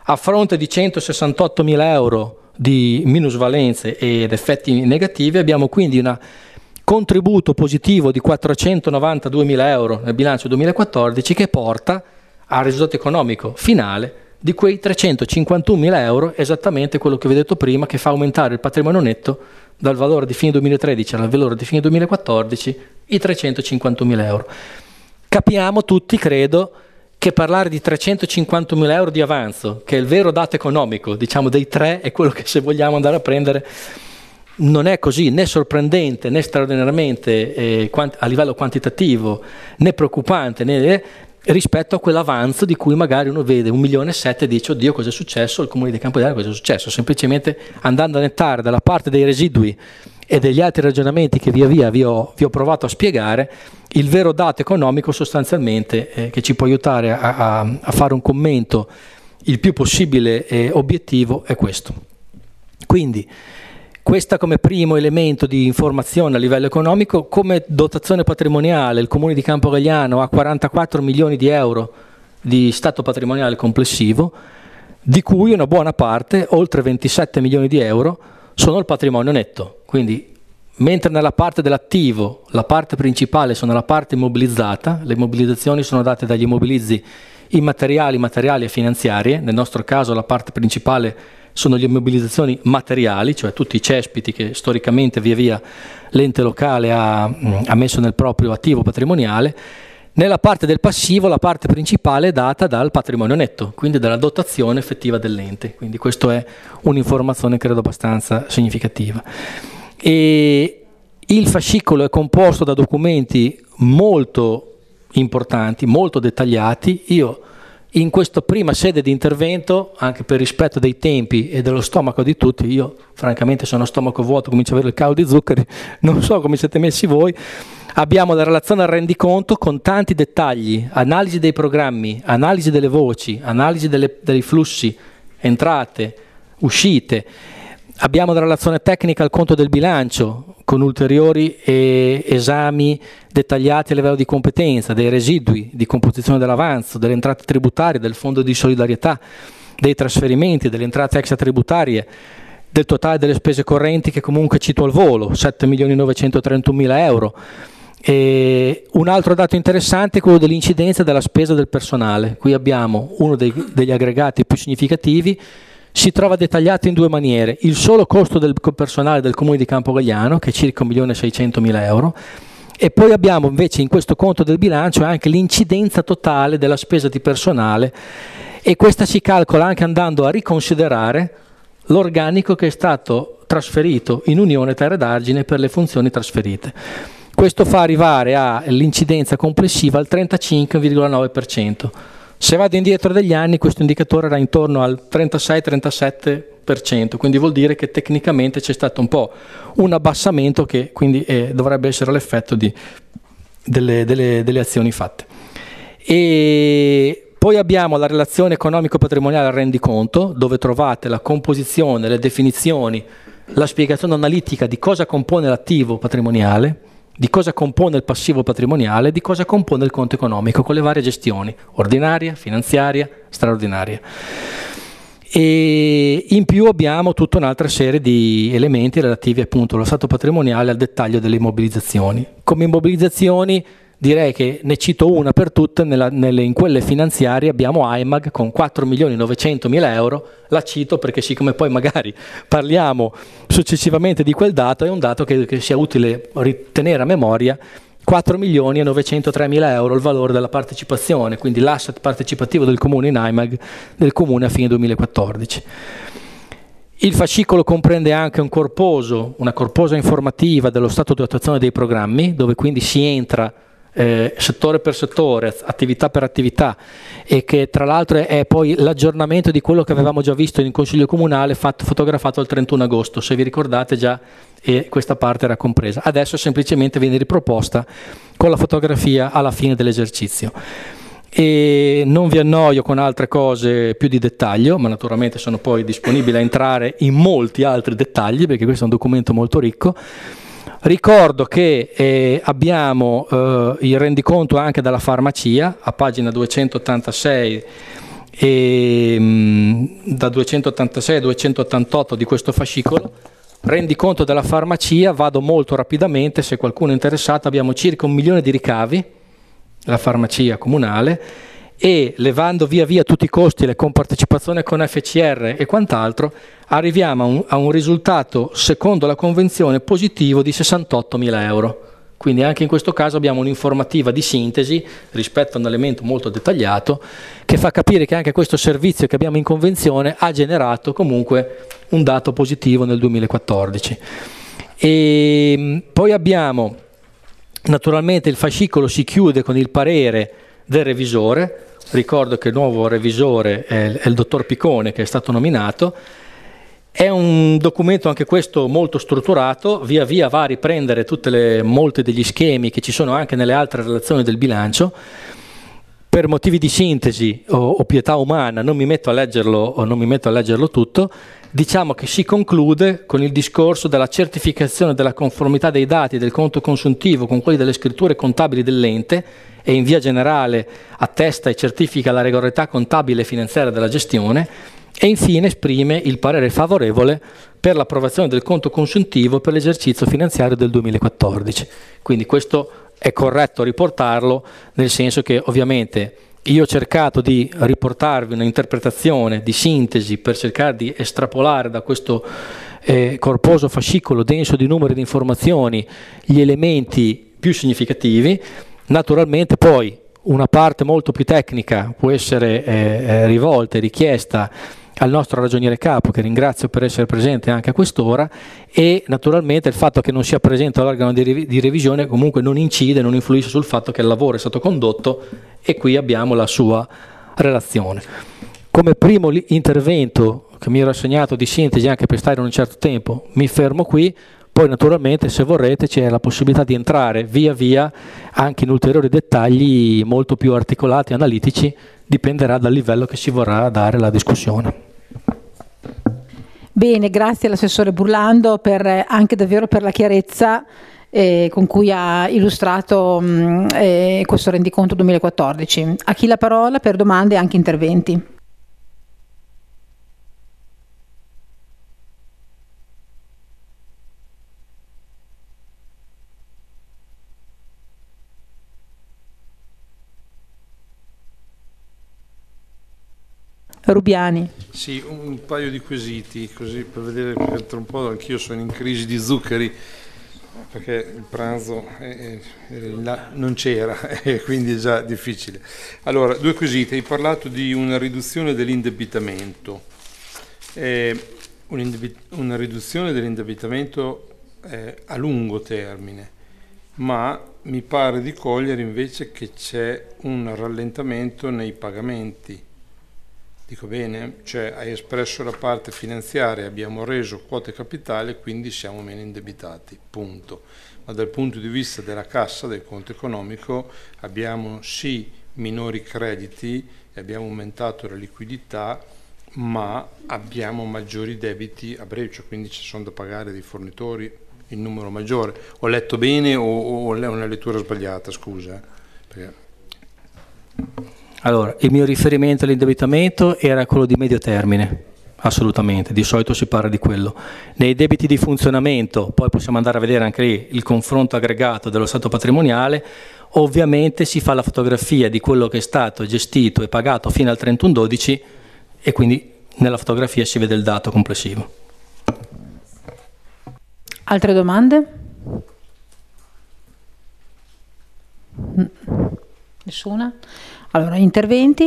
a fronte di centosessantottomila euro di minusvalenze ed effetti negativi, abbiamo quindi un contributo positivo di quattrocentonovantaduemila euro nel bilancio duemilaquattordici, che porta al risultato economico finale di quei trecentocinquantunomila euro, esattamente quello che vi ho detto prima, che fa aumentare il patrimonio netto dal valore di fine duemilatredici al valore di fine duemilaquattordici, i trecentocinquantunomila euro. Capiamo tutti, credo, che parlare di trecentocinquantamila euro di avanzo, che è il vero dato economico, diciamo dei tre, è quello che se vogliamo andare a prendere, non è così né sorprendente né straordinariamente eh, quant- a livello quantitativo, né preoccupante, né rispetto a quell'avanzo di cui magari uno vede un milione e sette e dice oddio cosa è successo al Comune di Campogliano, cosa è successo, semplicemente andando a nettare dalla parte dei residui e degli altri ragionamenti che via via vi ho, vi ho provato a spiegare, il vero dato economico sostanzialmente eh, che ci può aiutare a, a, a fare un commento il più possibile eh, obiettivo è questo. Quindi questa come primo elemento di informazione a livello economico. Come dotazione patrimoniale il Comune di Campogalliano ha quarantaquattro milioni di euro di stato patrimoniale complessivo, di cui una buona parte, oltre ventisette milioni di euro, sono il patrimonio netto. Quindi mentre nella parte dell'attivo la parte principale sono la parte immobilizzata, le immobilizzazioni sono date dagli immobilizzi immateriali, materiali e finanziarie, nel nostro caso la parte principale sono le immobilizzazioni materiali, cioè tutti i cespiti che storicamente via via l'ente locale ha, ha messo nel proprio attivo patrimoniale. Nella parte del passivo la parte principale è data dal patrimonio netto, quindi dalla dotazione effettiva dell'ente, quindi questa è un'informazione credo abbastanza significativa. E il fascicolo è composto da documenti molto importanti, molto dettagliati. Io in questa prima sede di intervento, anche per rispetto dei tempi e dello stomaco di tutti, io francamente sono a stomaco vuoto, comincio a avere il calo di zuccheri, non so come siete messi voi, abbiamo la relazione al rendiconto con tanti dettagli, analisi dei programmi, analisi delle voci, analisi delle, dei flussi, entrate, uscite, abbiamo la relazione tecnica al conto del bilancio, con ulteriori eh, esami dettagliati a livello di competenza, dei residui, di composizione dell'avanzo, delle entrate tributarie, del fondo di solidarietà, dei trasferimenti, delle entrate extratributarie, del totale delle spese correnti che comunque cito al volo, sette milioni novecentotrentunomila euro. E un altro dato interessante è quello dell'incidenza della spesa del personale. Qui abbiamo uno dei, degli aggregati più significativi. Si trova dettagliato in due maniere: il solo costo del personale del Comune di Campogalliano, che è circa un milione e seicentomila euro, e poi abbiamo invece in questo conto del bilancio anche l'incidenza totale della spesa di personale, e questa si calcola anche andando a riconsiderare l'organico che è stato trasferito in Unione Terre d'Argine per le funzioni trasferite. Questo fa arrivare all'incidenza complessiva al trentacinque virgola nove per cento. Se vado indietro degli anni questo indicatore era intorno al trentasei trentasette per cento, quindi vuol dire che tecnicamente c'è stato un po' un abbassamento che quindi eh, dovrebbe essere l'effetto di, delle, delle, delle azioni fatte. E poi abbiamo la relazione economico-patrimoniale al rendiconto, dove trovate la composizione, le definizioni, la spiegazione analitica di cosa compone l'attivo patrimoniale, di cosa compone il passivo patrimoniale, di cosa compone il conto economico con le varie gestioni, ordinaria, finanziaria, straordinaria. E in più abbiamo tutta un'altra serie di elementi relativi appunto allo stato patrimoniale, al dettaglio delle immobilizzazioni. Come immobilizzazioni direi che ne cito una per tutte, nella, nelle, in quelle finanziarie abbiamo A I M A G con quattro milioni novecentomila euro, la cito perché siccome poi magari parliamo successivamente di quel dato, è un dato che, che sia utile ritenere a memoria, quattro milioni e novecentotremila euro il valore della partecipazione, quindi l'asset partecipativo del Comune in A I M A G del Comune a fine duemilaquattordici. Il fascicolo comprende anche un corposo, una corposa informativa dello stato di attuazione dei programmi, dove quindi si entra Eh, settore per settore, attività per attività, e che tra l'altro è, è poi l'aggiornamento di quello che avevamo già visto in Consiglio Comunale fatto, fotografato il trentuno agosto, se vi ricordate già eh, questa parte era compresa, adesso semplicemente viene riproposta con la fotografia alla fine dell'esercizio. E non vi annoio con altre cose più di dettaglio, ma naturalmente sono poi disponibile a entrare in molti altri dettagli perché questo è un documento molto ricco. Ricordo che eh, abbiamo eh, il rendiconto anche dalla farmacia a pagina duecentottantasei e, mh, da duecentottantasei a duecentottantotto di questo fascicolo. Rendiconto della farmacia, vado molto rapidamente, se qualcuno è interessato, abbiamo circa un milione di ricavi, la farmacia comunale, e levando via via tutti i costi, le compartecipazioni con F C R e quant'altro, arriviamo a un, a un risultato, secondo la convenzione, positivo di sessantottomila euro. Quindi anche in questo caso abbiamo un'informativa di sintesi rispetto a un elemento molto dettagliato che fa capire che anche questo servizio che abbiamo in convenzione ha generato comunque un dato positivo nel duemilaquattordici. E poi abbiamo naturalmente il fascicolo si chiude con il parere del revisore. Ricordo che il nuovo revisore è, è il dottor Picone, che è stato nominato. È un documento anche questo molto strutturato, via via va a riprendere tutte le, molti degli schemi che ci sono anche nelle altre relazioni del bilancio. Per motivi di sintesi o, o pietà umana non mi metto a leggerlo o non mi metto a leggerlo tutto. Diciamo che si conclude con il discorso della certificazione della conformità dei dati del conto consuntivo con quelli delle scritture contabili dell'ente e in via generale attesta e certifica la regolarità contabile e finanziaria della gestione. E infine esprime il parere favorevole per l'approvazione del conto consuntivo per l'esercizio finanziario del duemilaquattordici. Quindi questo è corretto riportarlo, nel senso che ovviamente io ho cercato di riportarvi un'interpretazione di sintesi per cercare di estrapolare da questo eh, corposo fascicolo denso di numeri e di informazioni gli elementi più significativi. Naturalmente poi una parte molto più tecnica può essere eh, rivolta e richiesta al nostro ragioniere capo, che ringrazio per essere presente anche a quest'ora, e naturalmente il fatto che non sia presente l'organo di, rev- di revisione comunque non incide, non influisce sul fatto che il lavoro è stato condotto, e qui abbiamo la sua relazione. Come primo intervento che mi ero assegnato di sintesi, anche per stare un certo tempo, mi fermo qui. Poi naturalmente, se vorrete, c'è la possibilità di entrare via via anche in ulteriori dettagli molto più articolati e analitici, dipenderà dal livello che si vorrà dare alla discussione. Bene, grazie all'assessore Burlando per, anche davvero per la chiarezza eh, con cui ha illustrato mh, eh, questo rendiconto duemilaquattordici. A chi la parola per domande e anche interventi? Rubiani. Sì, un paio di quesiti, così per vedere, perché tra un po' anch'io sono in crisi di zuccheri, perché il pranzo eh, eh, là non c'era e quindi è già difficile. Allora, due quesiti. Hai parlato di una riduzione dell'indebitamento. Eh, una riduzione dell'indebitamento eh, a lungo termine, ma mi pare di cogliere invece che c'è un rallentamento nei pagamenti. Dico bene? Cioè hai espresso la parte finanziaria, abbiamo reso quote capitale, quindi siamo meno indebitati, punto. Ma dal punto di vista della cassa, del conto economico, abbiamo sì minori crediti e abbiamo aumentato la liquidità, ma abbiamo maggiori debiti a breve, cioè quindi ci sono da pagare dei fornitori in numero maggiore. Ho letto bene o, o è una lettura sbagliata, scusa? Perché... Allora, il mio riferimento all'indebitamento era quello di medio termine, assolutamente, di solito si parla di quello. Nei debiti di funzionamento, poi possiamo andare a vedere anche lì il confronto aggregato dello stato patrimoniale, ovviamente si fa la fotografia di quello che è stato gestito e pagato fino al trentuno dodici e quindi nella fotografia si vede il dato complessivo. Altre domande? Nessuna? Allora, interventi?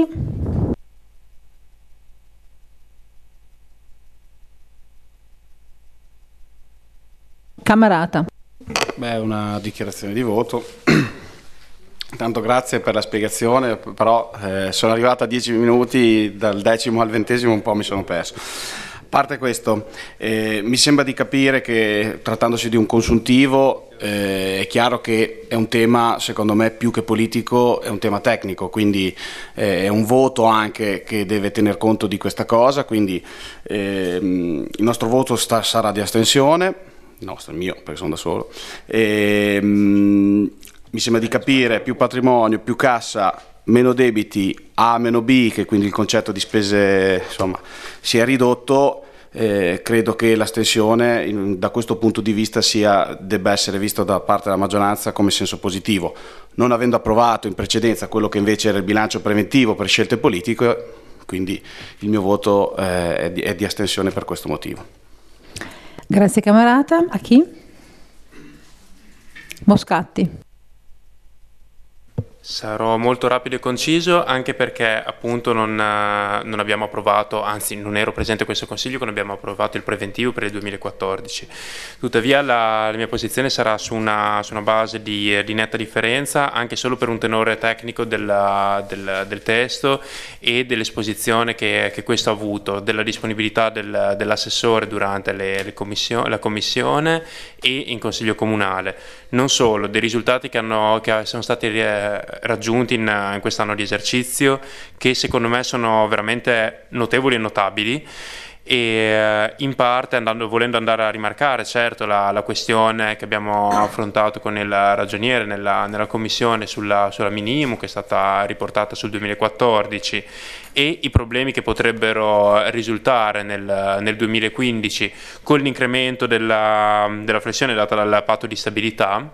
Camerata. Beh, una dichiarazione di voto. Tanto grazie per la spiegazione, però eh, sono arrivato a dieci minuti, dal decimo al ventesimo un po' mi sono perso. A parte questo, eh, mi sembra di capire che trattandosi di un consuntivo eh, è chiaro che è un tema, secondo me, più che politico, è un tema tecnico, quindi eh, è un voto anche che deve tener conto di questa cosa, quindi eh, il nostro voto sta, sarà di astensione, il nostro, il mio, perché sono da solo. E, mh, mi sembra di capire più patrimonio, più cassa meno debiti A meno B, che quindi il concetto di spese insomma si è ridotto. Eh, credo che l'astensione in, da questo punto di vista sia, debba essere visto da parte della maggioranza come senso positivo, non avendo approvato in precedenza quello che invece era il bilancio preventivo per scelte politiche, quindi il mio voto eh, è, di, è di astensione per questo motivo. Grazie camerata. A chi? Moscatti. Sarò molto rapido e conciso, anche perché appunto non, non abbiamo approvato, anzi non ero presente a questo consiglio quando abbiamo approvato il preventivo per il duemilaquattordici. Tuttavia la, la mia posizione sarà su una, su una base di, di netta differenza, anche solo per un tenore tecnico della, del, del testo e dell'esposizione che, che questo ha avuto, della disponibilità del, dell'assessore durante le, le commission, la commissione e in consiglio comunale. Non solo, dei risultati che, hanno, che sono stati raggiunti in, in quest'anno di esercizio, che secondo me sono veramente notevoli e notabili, e in parte andando, volendo andare a rimarcare certo la, la questione che abbiamo affrontato con il ragioniere nella, nella commissione sulla, sulla minimo, che è stata riportata sul duemilaquattordici, e i problemi che potrebbero risultare nel, nel duemilaquindici con l'incremento della, della flessione data dal patto di stabilità,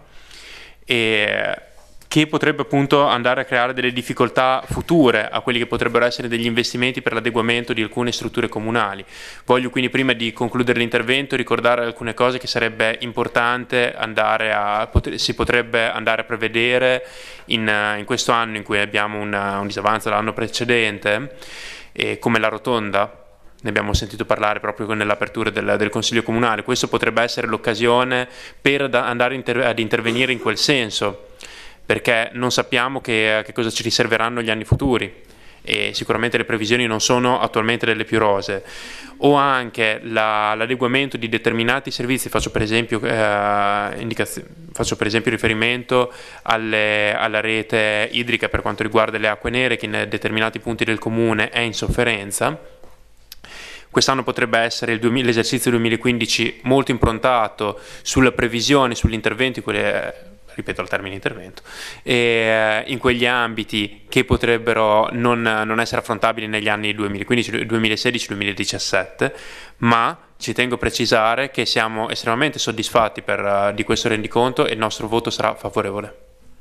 e che potrebbe appunto andare a creare delle difficoltà future a quelli che potrebbero essere degli investimenti per l'adeguamento di alcune strutture comunali. Voglio quindi, prima di concludere l'intervento, ricordare alcune cose che sarebbe importante andare a, si potrebbe andare a prevedere in, in questo anno in cui abbiamo una, un disavanzo dall'anno precedente, eh, come la rotonda. Ne abbiamo sentito parlare proprio nell'apertura del, del Consiglio Comunale. Questo potrebbe essere l'occasione per da, andare inter, ad intervenire in quel senso, perché non sappiamo che, che cosa ci riserveranno gli anni futuri e sicuramente le previsioni non sono attualmente delle più rosee. O anche la, l'adeguamento di determinati servizi, faccio per esempio, eh, indicaz- faccio per esempio riferimento alle, alla rete idrica per quanto riguarda le acque nere, che in determinati punti del comune è in sofferenza. Quest'anno potrebbe essere il duemila, l'esercizio duemilaquindici molto improntato sulla previsione, sugli interventi, quelle, ripeto il termine intervento, e in quegli ambiti che potrebbero non, non essere affrontabili negli anni duemilaquindici, duemilasedici, duemiladiciassette, ma ci tengo a precisare che siamo estremamente soddisfatti per, di questo rendiconto, e il nostro voto sarà favorevole.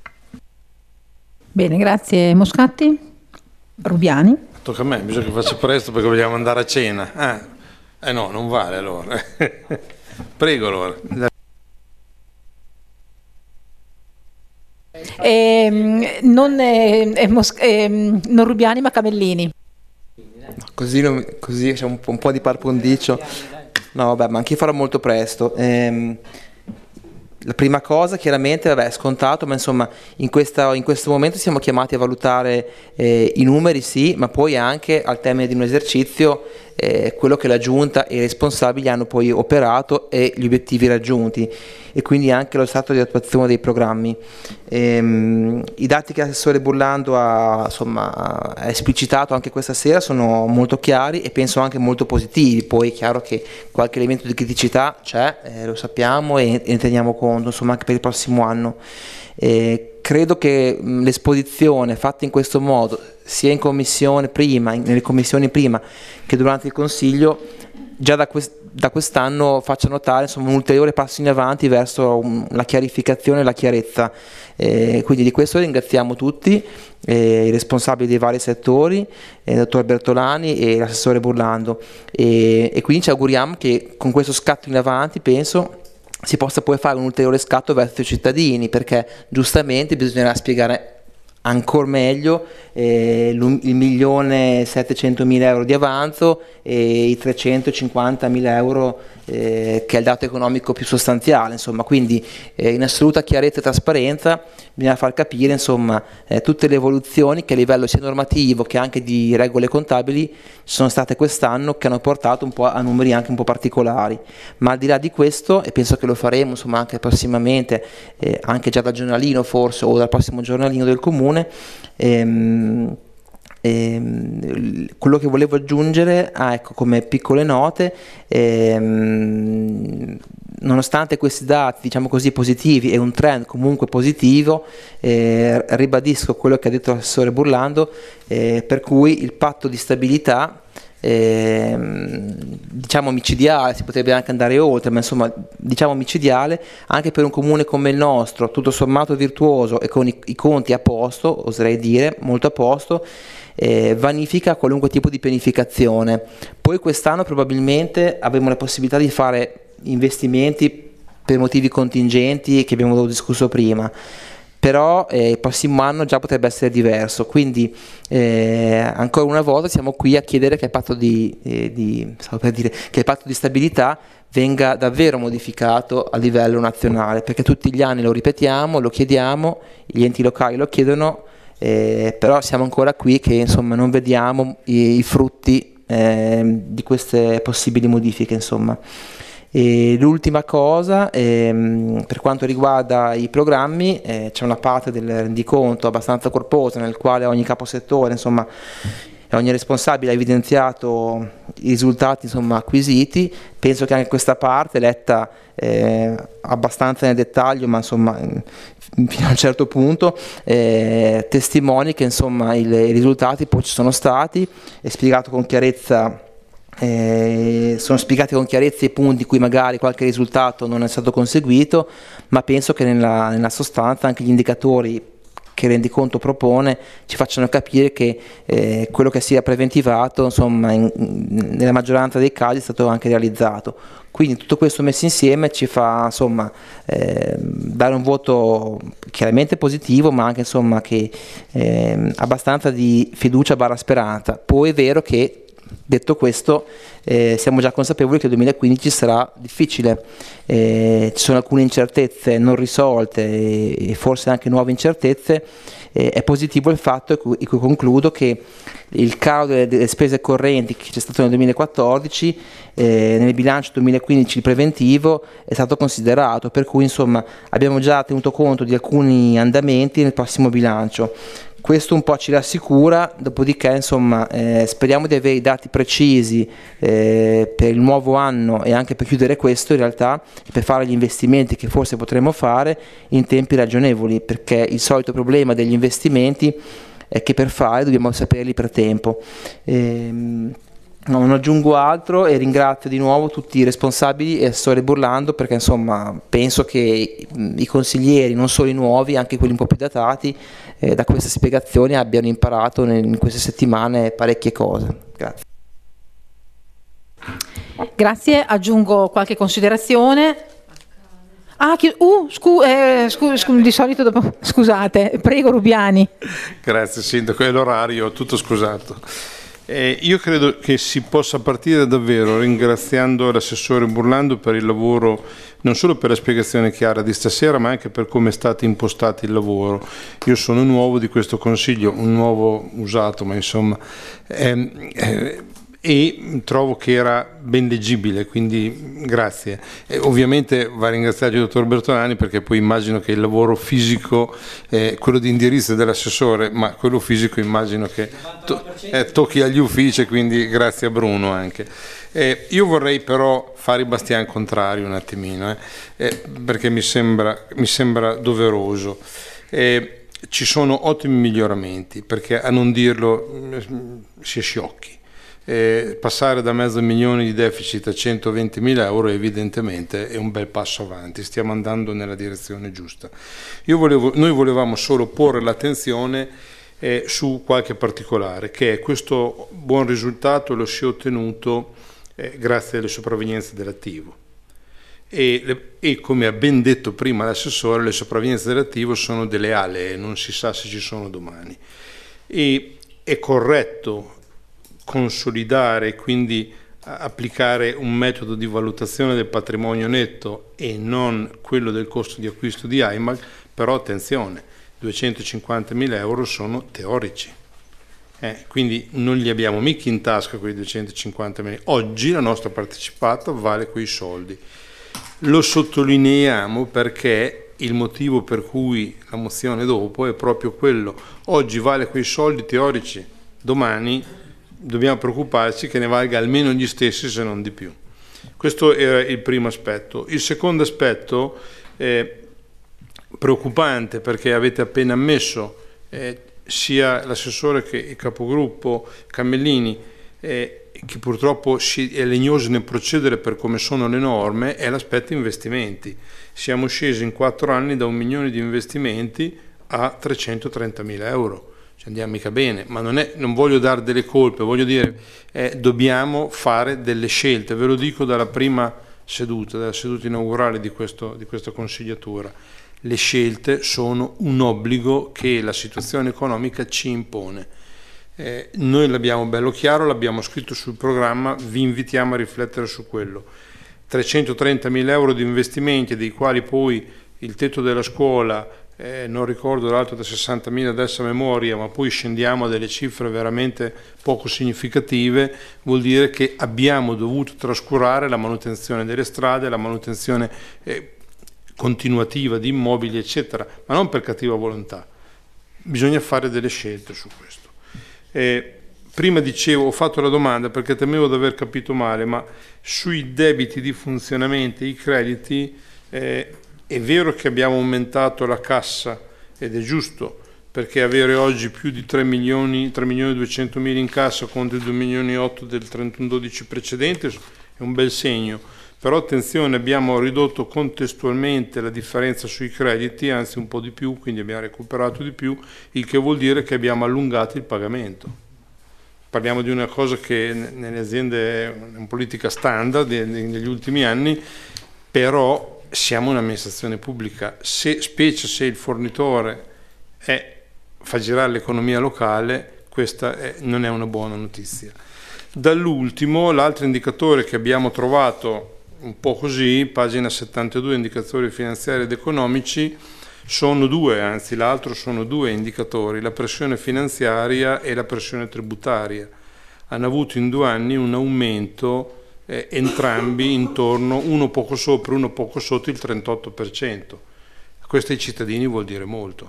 Bene, grazie Moscatti. Rubiani. Tocca a me, bisogna che faccia presto perché vogliamo andare a cena. Ah. Eh no, non vale allora. Prego allora. Eh, non, eh, Mos- eh, non Rubiani ma Camellini. Così, non, così c'è un po', un po' di par condicio. No vabbè, ma anche io farò molto presto. Ehm, La prima cosa, chiaramente, vabbè, è scontato, ma insomma in, questa, in questo momento siamo chiamati a valutare eh, i numeri, sì, ma poi anche al termine di un esercizio eh, quello che la Giunta e i responsabili hanno poi operato e gli obiettivi raggiunti, e quindi anche lo stato di attuazione dei programmi. Ehm, I dati che l'assessore Burlando ha, insomma, ha esplicitato anche questa sera sono molto chiari e penso anche molto positivi. Poi è chiaro che qualche elemento di criticità c'è, eh, lo sappiamo e, e ne teniamo conto, insomma, anche per il prossimo anno. Eh, credo che mh, l'esposizione fatta in questo modo, sia in commissione prima, in, nelle commissioni prima, che durante il Consiglio, già da, quest- da quest'anno faccia notare, insomma, un ulteriore passo in avanti verso un, la chiarificazione e la chiarezza. Eh, quindi di questo ringraziamo tutti, eh, i responsabili dei vari settori, eh, il dottor Bertolani e l'assessore Burlando, e, e quindi ci auguriamo che con questo scatto in avanti, penso, si possa poi fare un ulteriore scatto verso i cittadini, perché giustamente bisognerà spiegare ancora meglio eh, il milione settecentomila euro di avanzo e i trecentocinquantamila euro eh, che è il dato economico più sostanziale, insomma. Quindi eh, in assoluta chiarezza e trasparenza bisogna far capire, insomma, eh, tutte le evoluzioni che a livello sia normativo che anche di regole contabili ci sono state quest'anno, che hanno portato un po' a numeri anche un po' particolari. Ma al di là di questo, e penso che lo faremo, insomma, anche prossimamente, eh, anche già dal giornalino forse, o dal prossimo giornalino del comune, ehm, ehm, quello che volevo aggiungere, ah, ecco, come piccole note, ehm, nonostante questi dati, diciamo così, positivi e un trend comunque positivo, eh, ribadisco quello che ha detto l'assessore Burlando, eh, per cui il patto di stabilità, Eh, diciamo micidiale, si potrebbe anche andare oltre, ma insomma diciamo micidiale anche per un comune come il nostro, tutto sommato virtuoso e con i, i conti a posto, oserei dire molto a posto, eh, vanifica qualunque tipo di pianificazione. Poi quest'anno probabilmente avremo la possibilità di fare investimenti per motivi contingenti che abbiamo discusso prima, però eh, il prossimo anno già potrebbe essere diverso, quindi eh, ancora una volta siamo qui a chiedere che il patto di, eh, di, stavo per dire, che il patto di stabilità venga davvero modificato a livello nazionale, perché tutti gli anni lo ripetiamo, lo chiediamo, gli enti locali lo chiedono, eh, però siamo ancora qui che insomma non vediamo i, i frutti eh, di queste possibili modifiche, insomma. E l'ultima cosa, ehm, per quanto riguarda i programmi, eh, c'è una parte del rendiconto abbastanza corposa nel quale ogni caposettore, insomma, ogni responsabile ha evidenziato i risultati, insomma, acquisiti. Penso che anche questa parte, letta eh, abbastanza nel dettaglio, ma insomma fino a un certo punto, eh, testimoni che insomma il, i risultati poi ci sono stati, è spiegato con chiarezza. Eh, sono spiegati con chiarezza i punti in cui magari qualche risultato non è stato conseguito, ma penso che nella, nella sostanza anche gli indicatori che il rendiconto propone ci facciano capire che eh, quello che sia preventivato, insomma, in, nella maggioranza dei casi è stato anche realizzato. Quindi tutto questo messo insieme ci fa, insomma, eh, dare un voto chiaramente positivo, ma anche, insomma, che eh, abbastanza di fiducia barra speranza. Poi è vero che, detto questo, eh, siamo già consapevoli che il duemilaquindici sarà difficile, eh, ci sono alcune incertezze non risolte e, e forse anche nuove incertezze. Eh, è positivo il fatto, e qui concludo, che il calo delle, delle spese correnti che c'è stato nel duemilaquattordici, eh, nel bilancio duemilaquindici il preventivo è stato considerato, per cui insomma abbiamo già tenuto conto di alcuni andamenti nel prossimo bilancio. Questo un po' ci rassicura, dopodiché insomma eh, speriamo di avere i dati precisi eh, per il nuovo anno e anche per chiudere questo in realtà, per fare gli investimenti che forse potremo fare in tempi ragionevoli, perché il solito problema degli investimenti è che per fare dobbiamo saperli per tempo. Ehm, No, non aggiungo altro e ringrazio di nuovo tutti i responsabili e l'assessore Burlando, perché insomma penso che i consiglieri, non solo i nuovi, anche quelli un po' più datati, eh, da queste spiegazioni abbiano imparato nel, in queste settimane parecchie cose. Grazie. Grazie, aggiungo qualche considerazione. Ah, chi, uh, scu, eh, scu, scu, di solito dopo, scusate, prego Rubiani. Grazie Sindaco, è l'orario, tutto scusato. Eh, io credo che si possa partire davvero ringraziando l'assessore Burlando per il lavoro, non solo per la spiegazione chiara di stasera, ma anche per come è stato impostato il lavoro. Io sono nuovo di questo consiglio, un nuovo usato, ma insomma, ehm, eh, e trovo che era ben leggibile, quindi grazie. E ovviamente va ringraziato il dottor Bertolani, perché poi immagino che il lavoro fisico, eh, quello di indirizzo dell'assessore, ma quello fisico immagino che to- eh, tocchi agli uffici, quindi grazie a Bruno anche. Eh, io vorrei però fare il bastian contrario un attimino, eh, eh, perché mi sembra, mi sembra doveroso. Eh, ci sono ottimi miglioramenti, perché a non dirlo si è sciocchi. Eh, passare da mezzo milione di deficit a centoventimila euro evidentemente è un bel passo avanti, stiamo andando nella direzione giusta. Io volevo, noi volevamo solo porre l'attenzione eh, su qualche particolare, che è questo buon risultato lo si è ottenuto eh, grazie alle sopravvenienze dell'attivo e, e come ha ben detto prima l'assessore, le sopravvenienze dell'attivo sono delle alee, non si sa se ci sono domani, e è corretto consolidare e quindi applicare un metodo di valutazione del patrimonio netto e non quello del costo di acquisto di I M A G, però attenzione, duecentocinquantamila euro sono teorici, eh, quindi non li abbiamo mica in tasca quei duecentocinquantamila. Oggi la nostra partecipata vale quei soldi, lo sottolineiamo perché il motivo per cui la mozione dopo è proprio quello: oggi vale quei soldi teorici, domani dobbiamo preoccuparci che ne valga almeno gli stessi, se non di più. Questo era il primo aspetto. Il secondo aspetto è preoccupante, perché avete appena ammesso eh, sia l'assessore che il capogruppo Cammellini eh, che purtroppo si è legnoso nel procedere per come sono le norme, è l'aspetto investimenti. Siamo scesi in quattro anni da un milione di investimenti a trecentotrentamila euro. Ci andiamo mica bene, ma non, è, non voglio dare delle colpe, voglio dire eh, dobbiamo fare delle scelte, ve lo dico dalla prima seduta, dalla seduta inaugurale di, questo, di questa consigliatura. Le scelte sono un obbligo che la situazione economica ci impone. Eh, noi l'abbiamo bello chiaro, l'abbiamo scritto sul programma, vi invitiamo a riflettere su quello. trecentotrentamila euro di investimenti, dei quali poi il tetto della scuola, eh, non ricordo l'altro da sessantamila adesso a memoria, ma poi scendiamo a delle cifre veramente poco significative, vuol dire che abbiamo dovuto trascurare la manutenzione delle strade, la manutenzione eh, continuativa di immobili, eccetera, ma non per cattiva volontà. Bisogna fare delle scelte su questo. Eh, prima dicevo, ho fatto la domanda perché temevo di aver capito male, ma sui debiti di funzionamento, i crediti, eh, è vero che abbiamo aumentato la cassa ed è giusto, perché avere oggi più di tre milioni, tre milioni duecentomila in cassa contro i due milioni e otto del trentuno dodici precedente è un bel segno. Però attenzione, abbiamo ridotto contestualmente la differenza sui crediti, anzi un po' di più, quindi abbiamo recuperato di più, il che vuol dire che abbiamo allungato il pagamento. Parliamo di una cosa che nelle aziende è una politica standard negli ultimi anni, però siamo un'amministrazione pubblica, se, specie se il fornitore è, fa girare l'economia locale, questa è, non è una buona notizia. Dall'ultimo, l'altro indicatore che abbiamo trovato un po' così, pagina settantadue, indicatori finanziari ed economici, sono due, anzi l'altro sono due indicatori, la pressione finanziaria e la pressione tributaria. Hanno avuto in due anni un aumento eh, entrambi intorno, uno poco sopra, uno poco sotto il trentotto per cento. Questo ai cittadini vuol dire molto.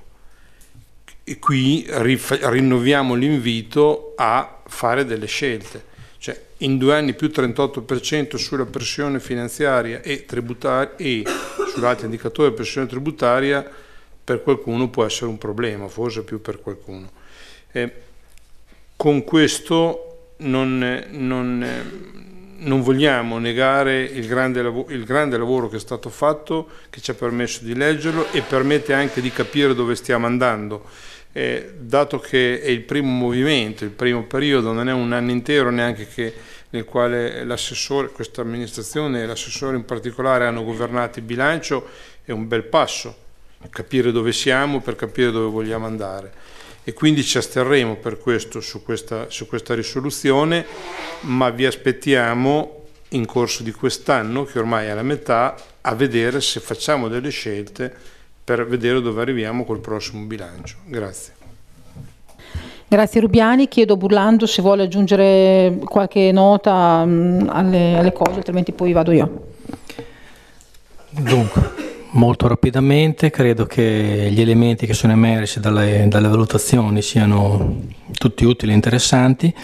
E qui rinnoviamo l'invito a fare delle scelte. Cioè, in due anni più trentotto per cento sulla pressione finanziaria e tributaria e sull'altro indicatore di pressione tributaria per qualcuno può essere un problema, forse più per qualcuno. Eh, con questo non, non, non vogliamo negare il grande, lav- il grande lavoro che è stato fatto, che ci ha permesso di leggerlo e permette anche di capire dove stiamo andando. Eh, dato che è il primo movimento, il primo periodo, non è un anno intero neanche che, nel quale l'assessore, questa amministrazione e l'assessore in particolare hanno governato il bilancio, è un bel passo, capire dove siamo per capire dove vogliamo andare. E quindi ci asterremo per questo su questa, su questa risoluzione, ma vi aspettiamo in corso di quest'anno, che ormai è alla metà, a vedere se facciamo delle scelte per vedere dove arriviamo col prossimo bilancio. Grazie. Grazie Rubiani, chiedo a Burlando se vuole aggiungere qualche nota mh, alle, alle cose, altrimenti poi vado io. Dunque, molto rapidamente, credo che gli elementi che sono emersi dalle, dalle valutazioni siano tutti utili e interessanti.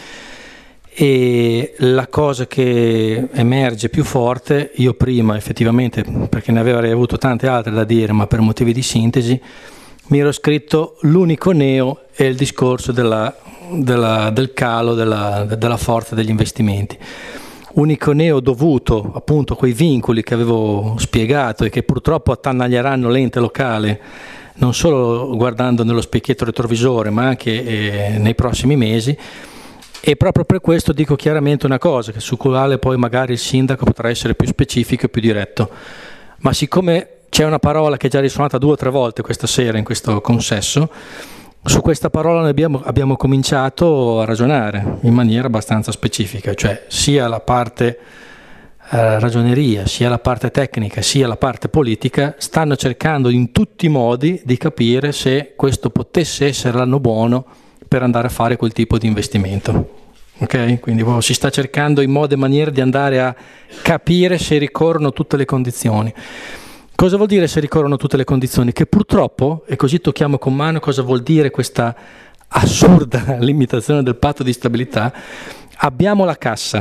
E la cosa che emerge più forte, io prima effettivamente, perché ne avrei avuto tante altre da dire, ma per motivi di sintesi, mi ero scritto l'unico neo è il discorso della, della, del calo della, della forza degli investimenti. Unico neo dovuto appunto a quei vincoli che avevo spiegato e che purtroppo attanaglieranno l'ente locale, non solo guardando nello specchietto retrovisore, ma anche eh, nei prossimi mesi. E proprio per questo dico chiaramente una cosa, che su quale poi magari il sindaco potrà essere più specifico e più diretto, ma siccome c'è una parola che è già risuonata due o tre volte questa sera in questo consesso, su questa parola noi abbiamo, abbiamo cominciato a ragionare in maniera abbastanza specifica, cioè sia la parte eh, ragioneria, sia la parte tecnica, sia la parte politica stanno cercando in tutti i modi di capire se questo potesse essere l'anno buono per andare a fare quel tipo di investimento. Ok? Quindi oh, si sta cercando in modo e maniera di andare a capire se ricorrono tutte le condizioni. Cosa vuol dire se ricorrono tutte le condizioni? Che purtroppo, e così tocchiamo con mano cosa vuol dire questa assurda limitazione del patto di stabilità, abbiamo la cassa,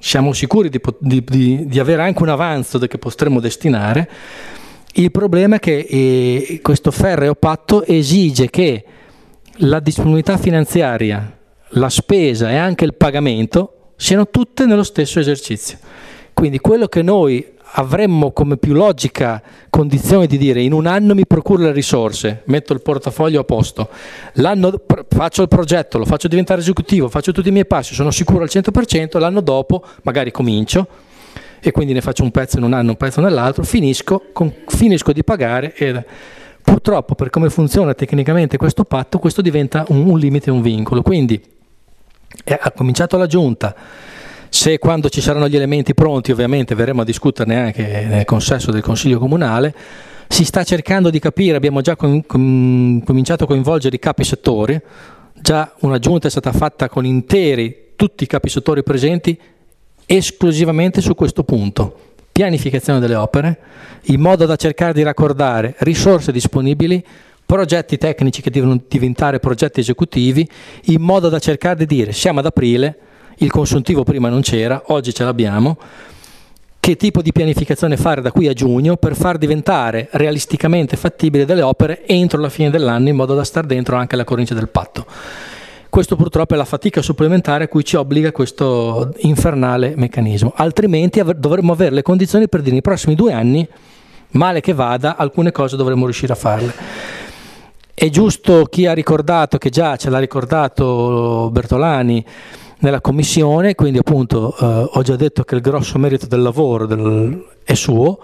siamo sicuri di, di, di, di avere anche un avanzo che potremo destinare. Il problema è che eh, questo ferreo patto esige che la disponibilità finanziaria, la spesa e anche il pagamento siano tutte nello stesso esercizio. Quindi quello che noi avremmo come più logica condizione di dire: in un anno mi procuro le risorse, metto il portafoglio a posto, l'anno faccio il progetto, lo faccio diventare esecutivo, faccio tutti i miei passi, sono sicuro al cento per cento, l'anno dopo magari comincio e quindi ne faccio un pezzo in un anno, un pezzo nell'altro, finisco, con, finisco di pagare e purtroppo per come funziona tecnicamente questo patto, questo diventa un, un limite e un vincolo. Quindi è, ha cominciato la Giunta. Se quando ci saranno gli elementi pronti, ovviamente verremo a discuterne anche nel consesso del Consiglio Comunale, si sta cercando di capire, abbiamo già com- com- cominciato a coinvolgere i capi settori, già una giunta è stata fatta con interi, tutti i capi settori presenti, esclusivamente su questo punto, pianificazione delle opere, in modo da cercare di raccordare risorse disponibili, progetti tecnici che devono diventare progetti esecutivi, in modo da cercare di dire: siamo ad aprile, il consuntivo prima non c'era, oggi ce l'abbiamo, che tipo di pianificazione fare da qui a giugno per far diventare realisticamente fattibile delle opere entro la fine dell'anno, in modo da star dentro anche la cornice del patto. Questo purtroppo è la fatica supplementare a cui ci obbliga questo infernale meccanismo, altrimenti av- dovremmo avere le condizioni per dire: nei prossimi due anni, male che vada, alcune cose dovremmo riuscire a farle. È giusto chi ha ricordato, che già ce l'ha ricordato Bertolani nella commissione, quindi appunto eh, ho già detto che il grosso merito del lavoro del, è suo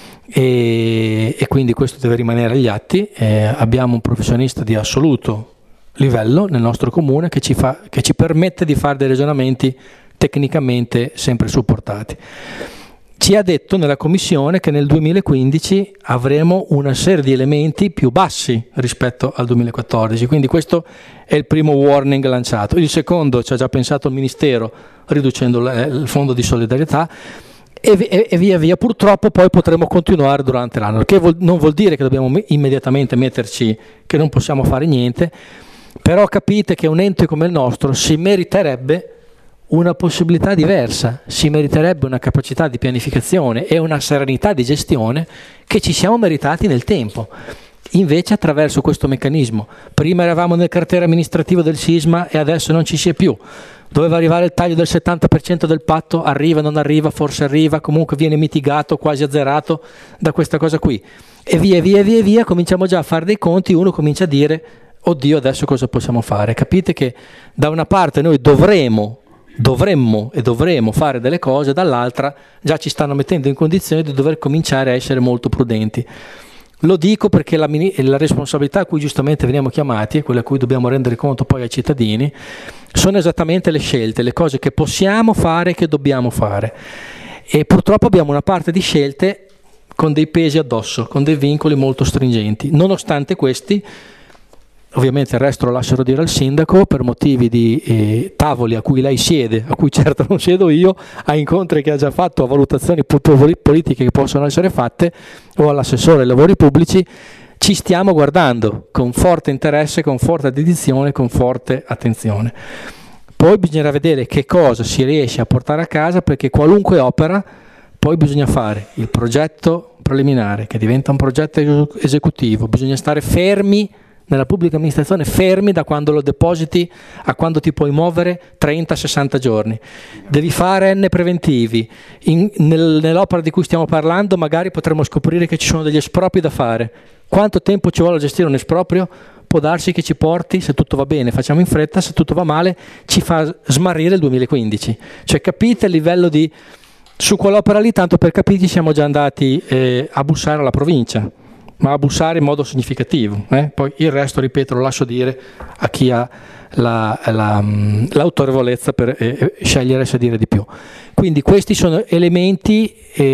e, e quindi questo deve rimanere agli atti. Eh, abbiamo un professionista di assoluto livello nel nostro comune che ci, fa, che ci permette di fare dei ragionamenti tecnicamente sempre supportati. Ci ha detto nella commissione che nel duemilaquindici avremo una serie di elementi più bassi rispetto al duemilaquattordici, quindi questo è il primo warning lanciato. Il secondo ci ha già pensato il Ministero riducendo il fondo di solidarietà e, e, e via via purtroppo poi potremo continuare durante l'anno, che vuol, non vuol dire che dobbiamo immediatamente metterci che non possiamo fare niente, però capite che un ente come il nostro si meriterebbe una possibilità diversa, si meriterebbe una capacità di pianificazione e una serenità di gestione che ci siamo meritati nel tempo. Invece attraverso questo meccanismo, prima eravamo nel cratere amministrativo del sisma e adesso non ci si è più, doveva arrivare il taglio del settanta per cento del patto, arriva, non arriva, forse arriva, comunque viene mitigato, quasi azzerato da questa cosa qui, e via via via via cominciamo già a fare dei conti, uno comincia a dire: oddio, adesso cosa possiamo fare? Capite che da una parte noi dovremo dovremmo e dovremo fare delle cose, dall'altra già ci stanno mettendo in condizione di dover cominciare a essere molto prudenti. Lo dico perché la, la responsabilità a cui giustamente veniamo chiamati e quella a cui dobbiamo rendere conto poi ai cittadini sono esattamente le scelte, le cose che possiamo fare e che dobbiamo fare, e purtroppo abbiamo una parte di scelte con dei pesi addosso, con dei vincoli molto stringenti. Nonostante questi, ovviamente il resto lo lascerò dire al sindaco, per motivi di eh, tavoli a cui lei siede, a cui certo non siedo io, a incontri che ha già fatto, a valutazioni politiche che possono essere fatte, o all'assessore ai lavori pubblici, ci stiamo guardando con forte interesse, con forte dedizione, con forte attenzione. Poi bisognerà vedere che cosa si riesce a portare a casa, perché qualunque opera poi bisogna fare il progetto preliminare, che diventa un progetto esecutivo, bisogna stare fermi nella pubblica amministrazione, fermi da quando lo depositi a quando ti puoi muovere, trenta sessanta giorni. Devi fare N preventivi. In, nel, nell'opera di cui stiamo parlando magari potremo scoprire che ci sono degli espropri da fare. Quanto tempo ci vuole a gestire un esproprio? Può darsi che ci porti, se tutto va bene facciamo in fretta, se tutto va male ci fa smarrire il duemilaquindici. Cioè capite il livello di... Su quell'opera lì, tanto per capirci, siamo già andati eh, a bussare alla provincia, ma a bussare in modo significativo. Eh? Poi il resto, ripeto, lo lascio dire a chi ha la, la, l'autorevolezza per eh, scegliere se dire di più. Quindi questi sono elementi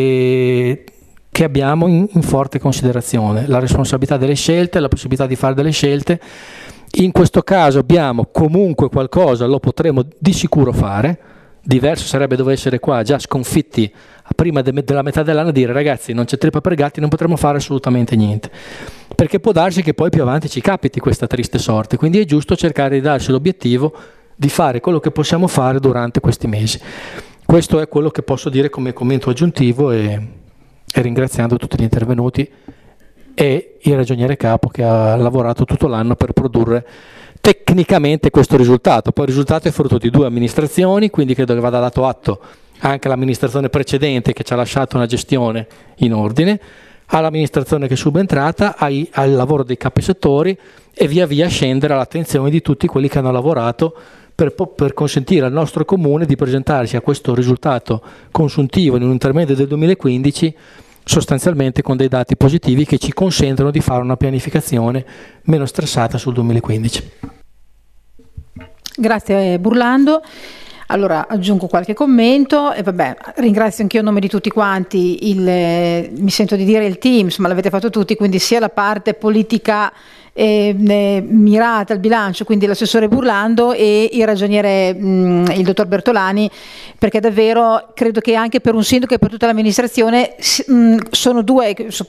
eh, che abbiamo in, in forte considerazione: la responsabilità delle scelte, la possibilità di fare delle scelte. In questo caso abbiamo comunque qualcosa, lo potremo di sicuro fare. Diverso sarebbe dover essere qua già sconfitti prima de- della metà dell'anno e dire: ragazzi, non c'è trippa per gatti, non potremo fare assolutamente niente, perché può darsi che poi più avanti ci capiti questa triste sorte. Quindi è giusto cercare di darci l'obiettivo di fare quello che possiamo fare durante questi mesi. Questo è quello che posso dire come commento aggiuntivo, e, e ringraziando tutti gli intervenuti e il ragioniere capo che ha lavorato tutto l'anno per produrre tecnicamente questo risultato. Poi il risultato è frutto di due amministrazioni, quindi credo che vada dato atto anche all'amministrazione precedente che ci ha lasciato una gestione in ordine, all'amministrazione che è subentrata, ai, al lavoro dei capi settori e via via scendere all'attenzione di tutti quelli che hanno lavorato per, per consentire al nostro comune di presentarsi a questo risultato consuntivo in un intermedio del duemilaquindici sostanzialmente con dei dati positivi che ci consentono di fare una pianificazione meno stressata sul duemilaquindici. Grazie Burlando. Allora aggiungo qualche commento e vabbè, ringrazio anch'io a nome di tutti quanti il, eh, mi sento di dire il team, ma l'avete fatto tutti, quindi sia la parte politica eh, eh, mirata al bilancio, quindi l'assessore Burlando e il ragioniere mh, il dottor Bertolani, perché davvero credo che anche per un sindaco e per tutta l'amministrazione mh, sono due,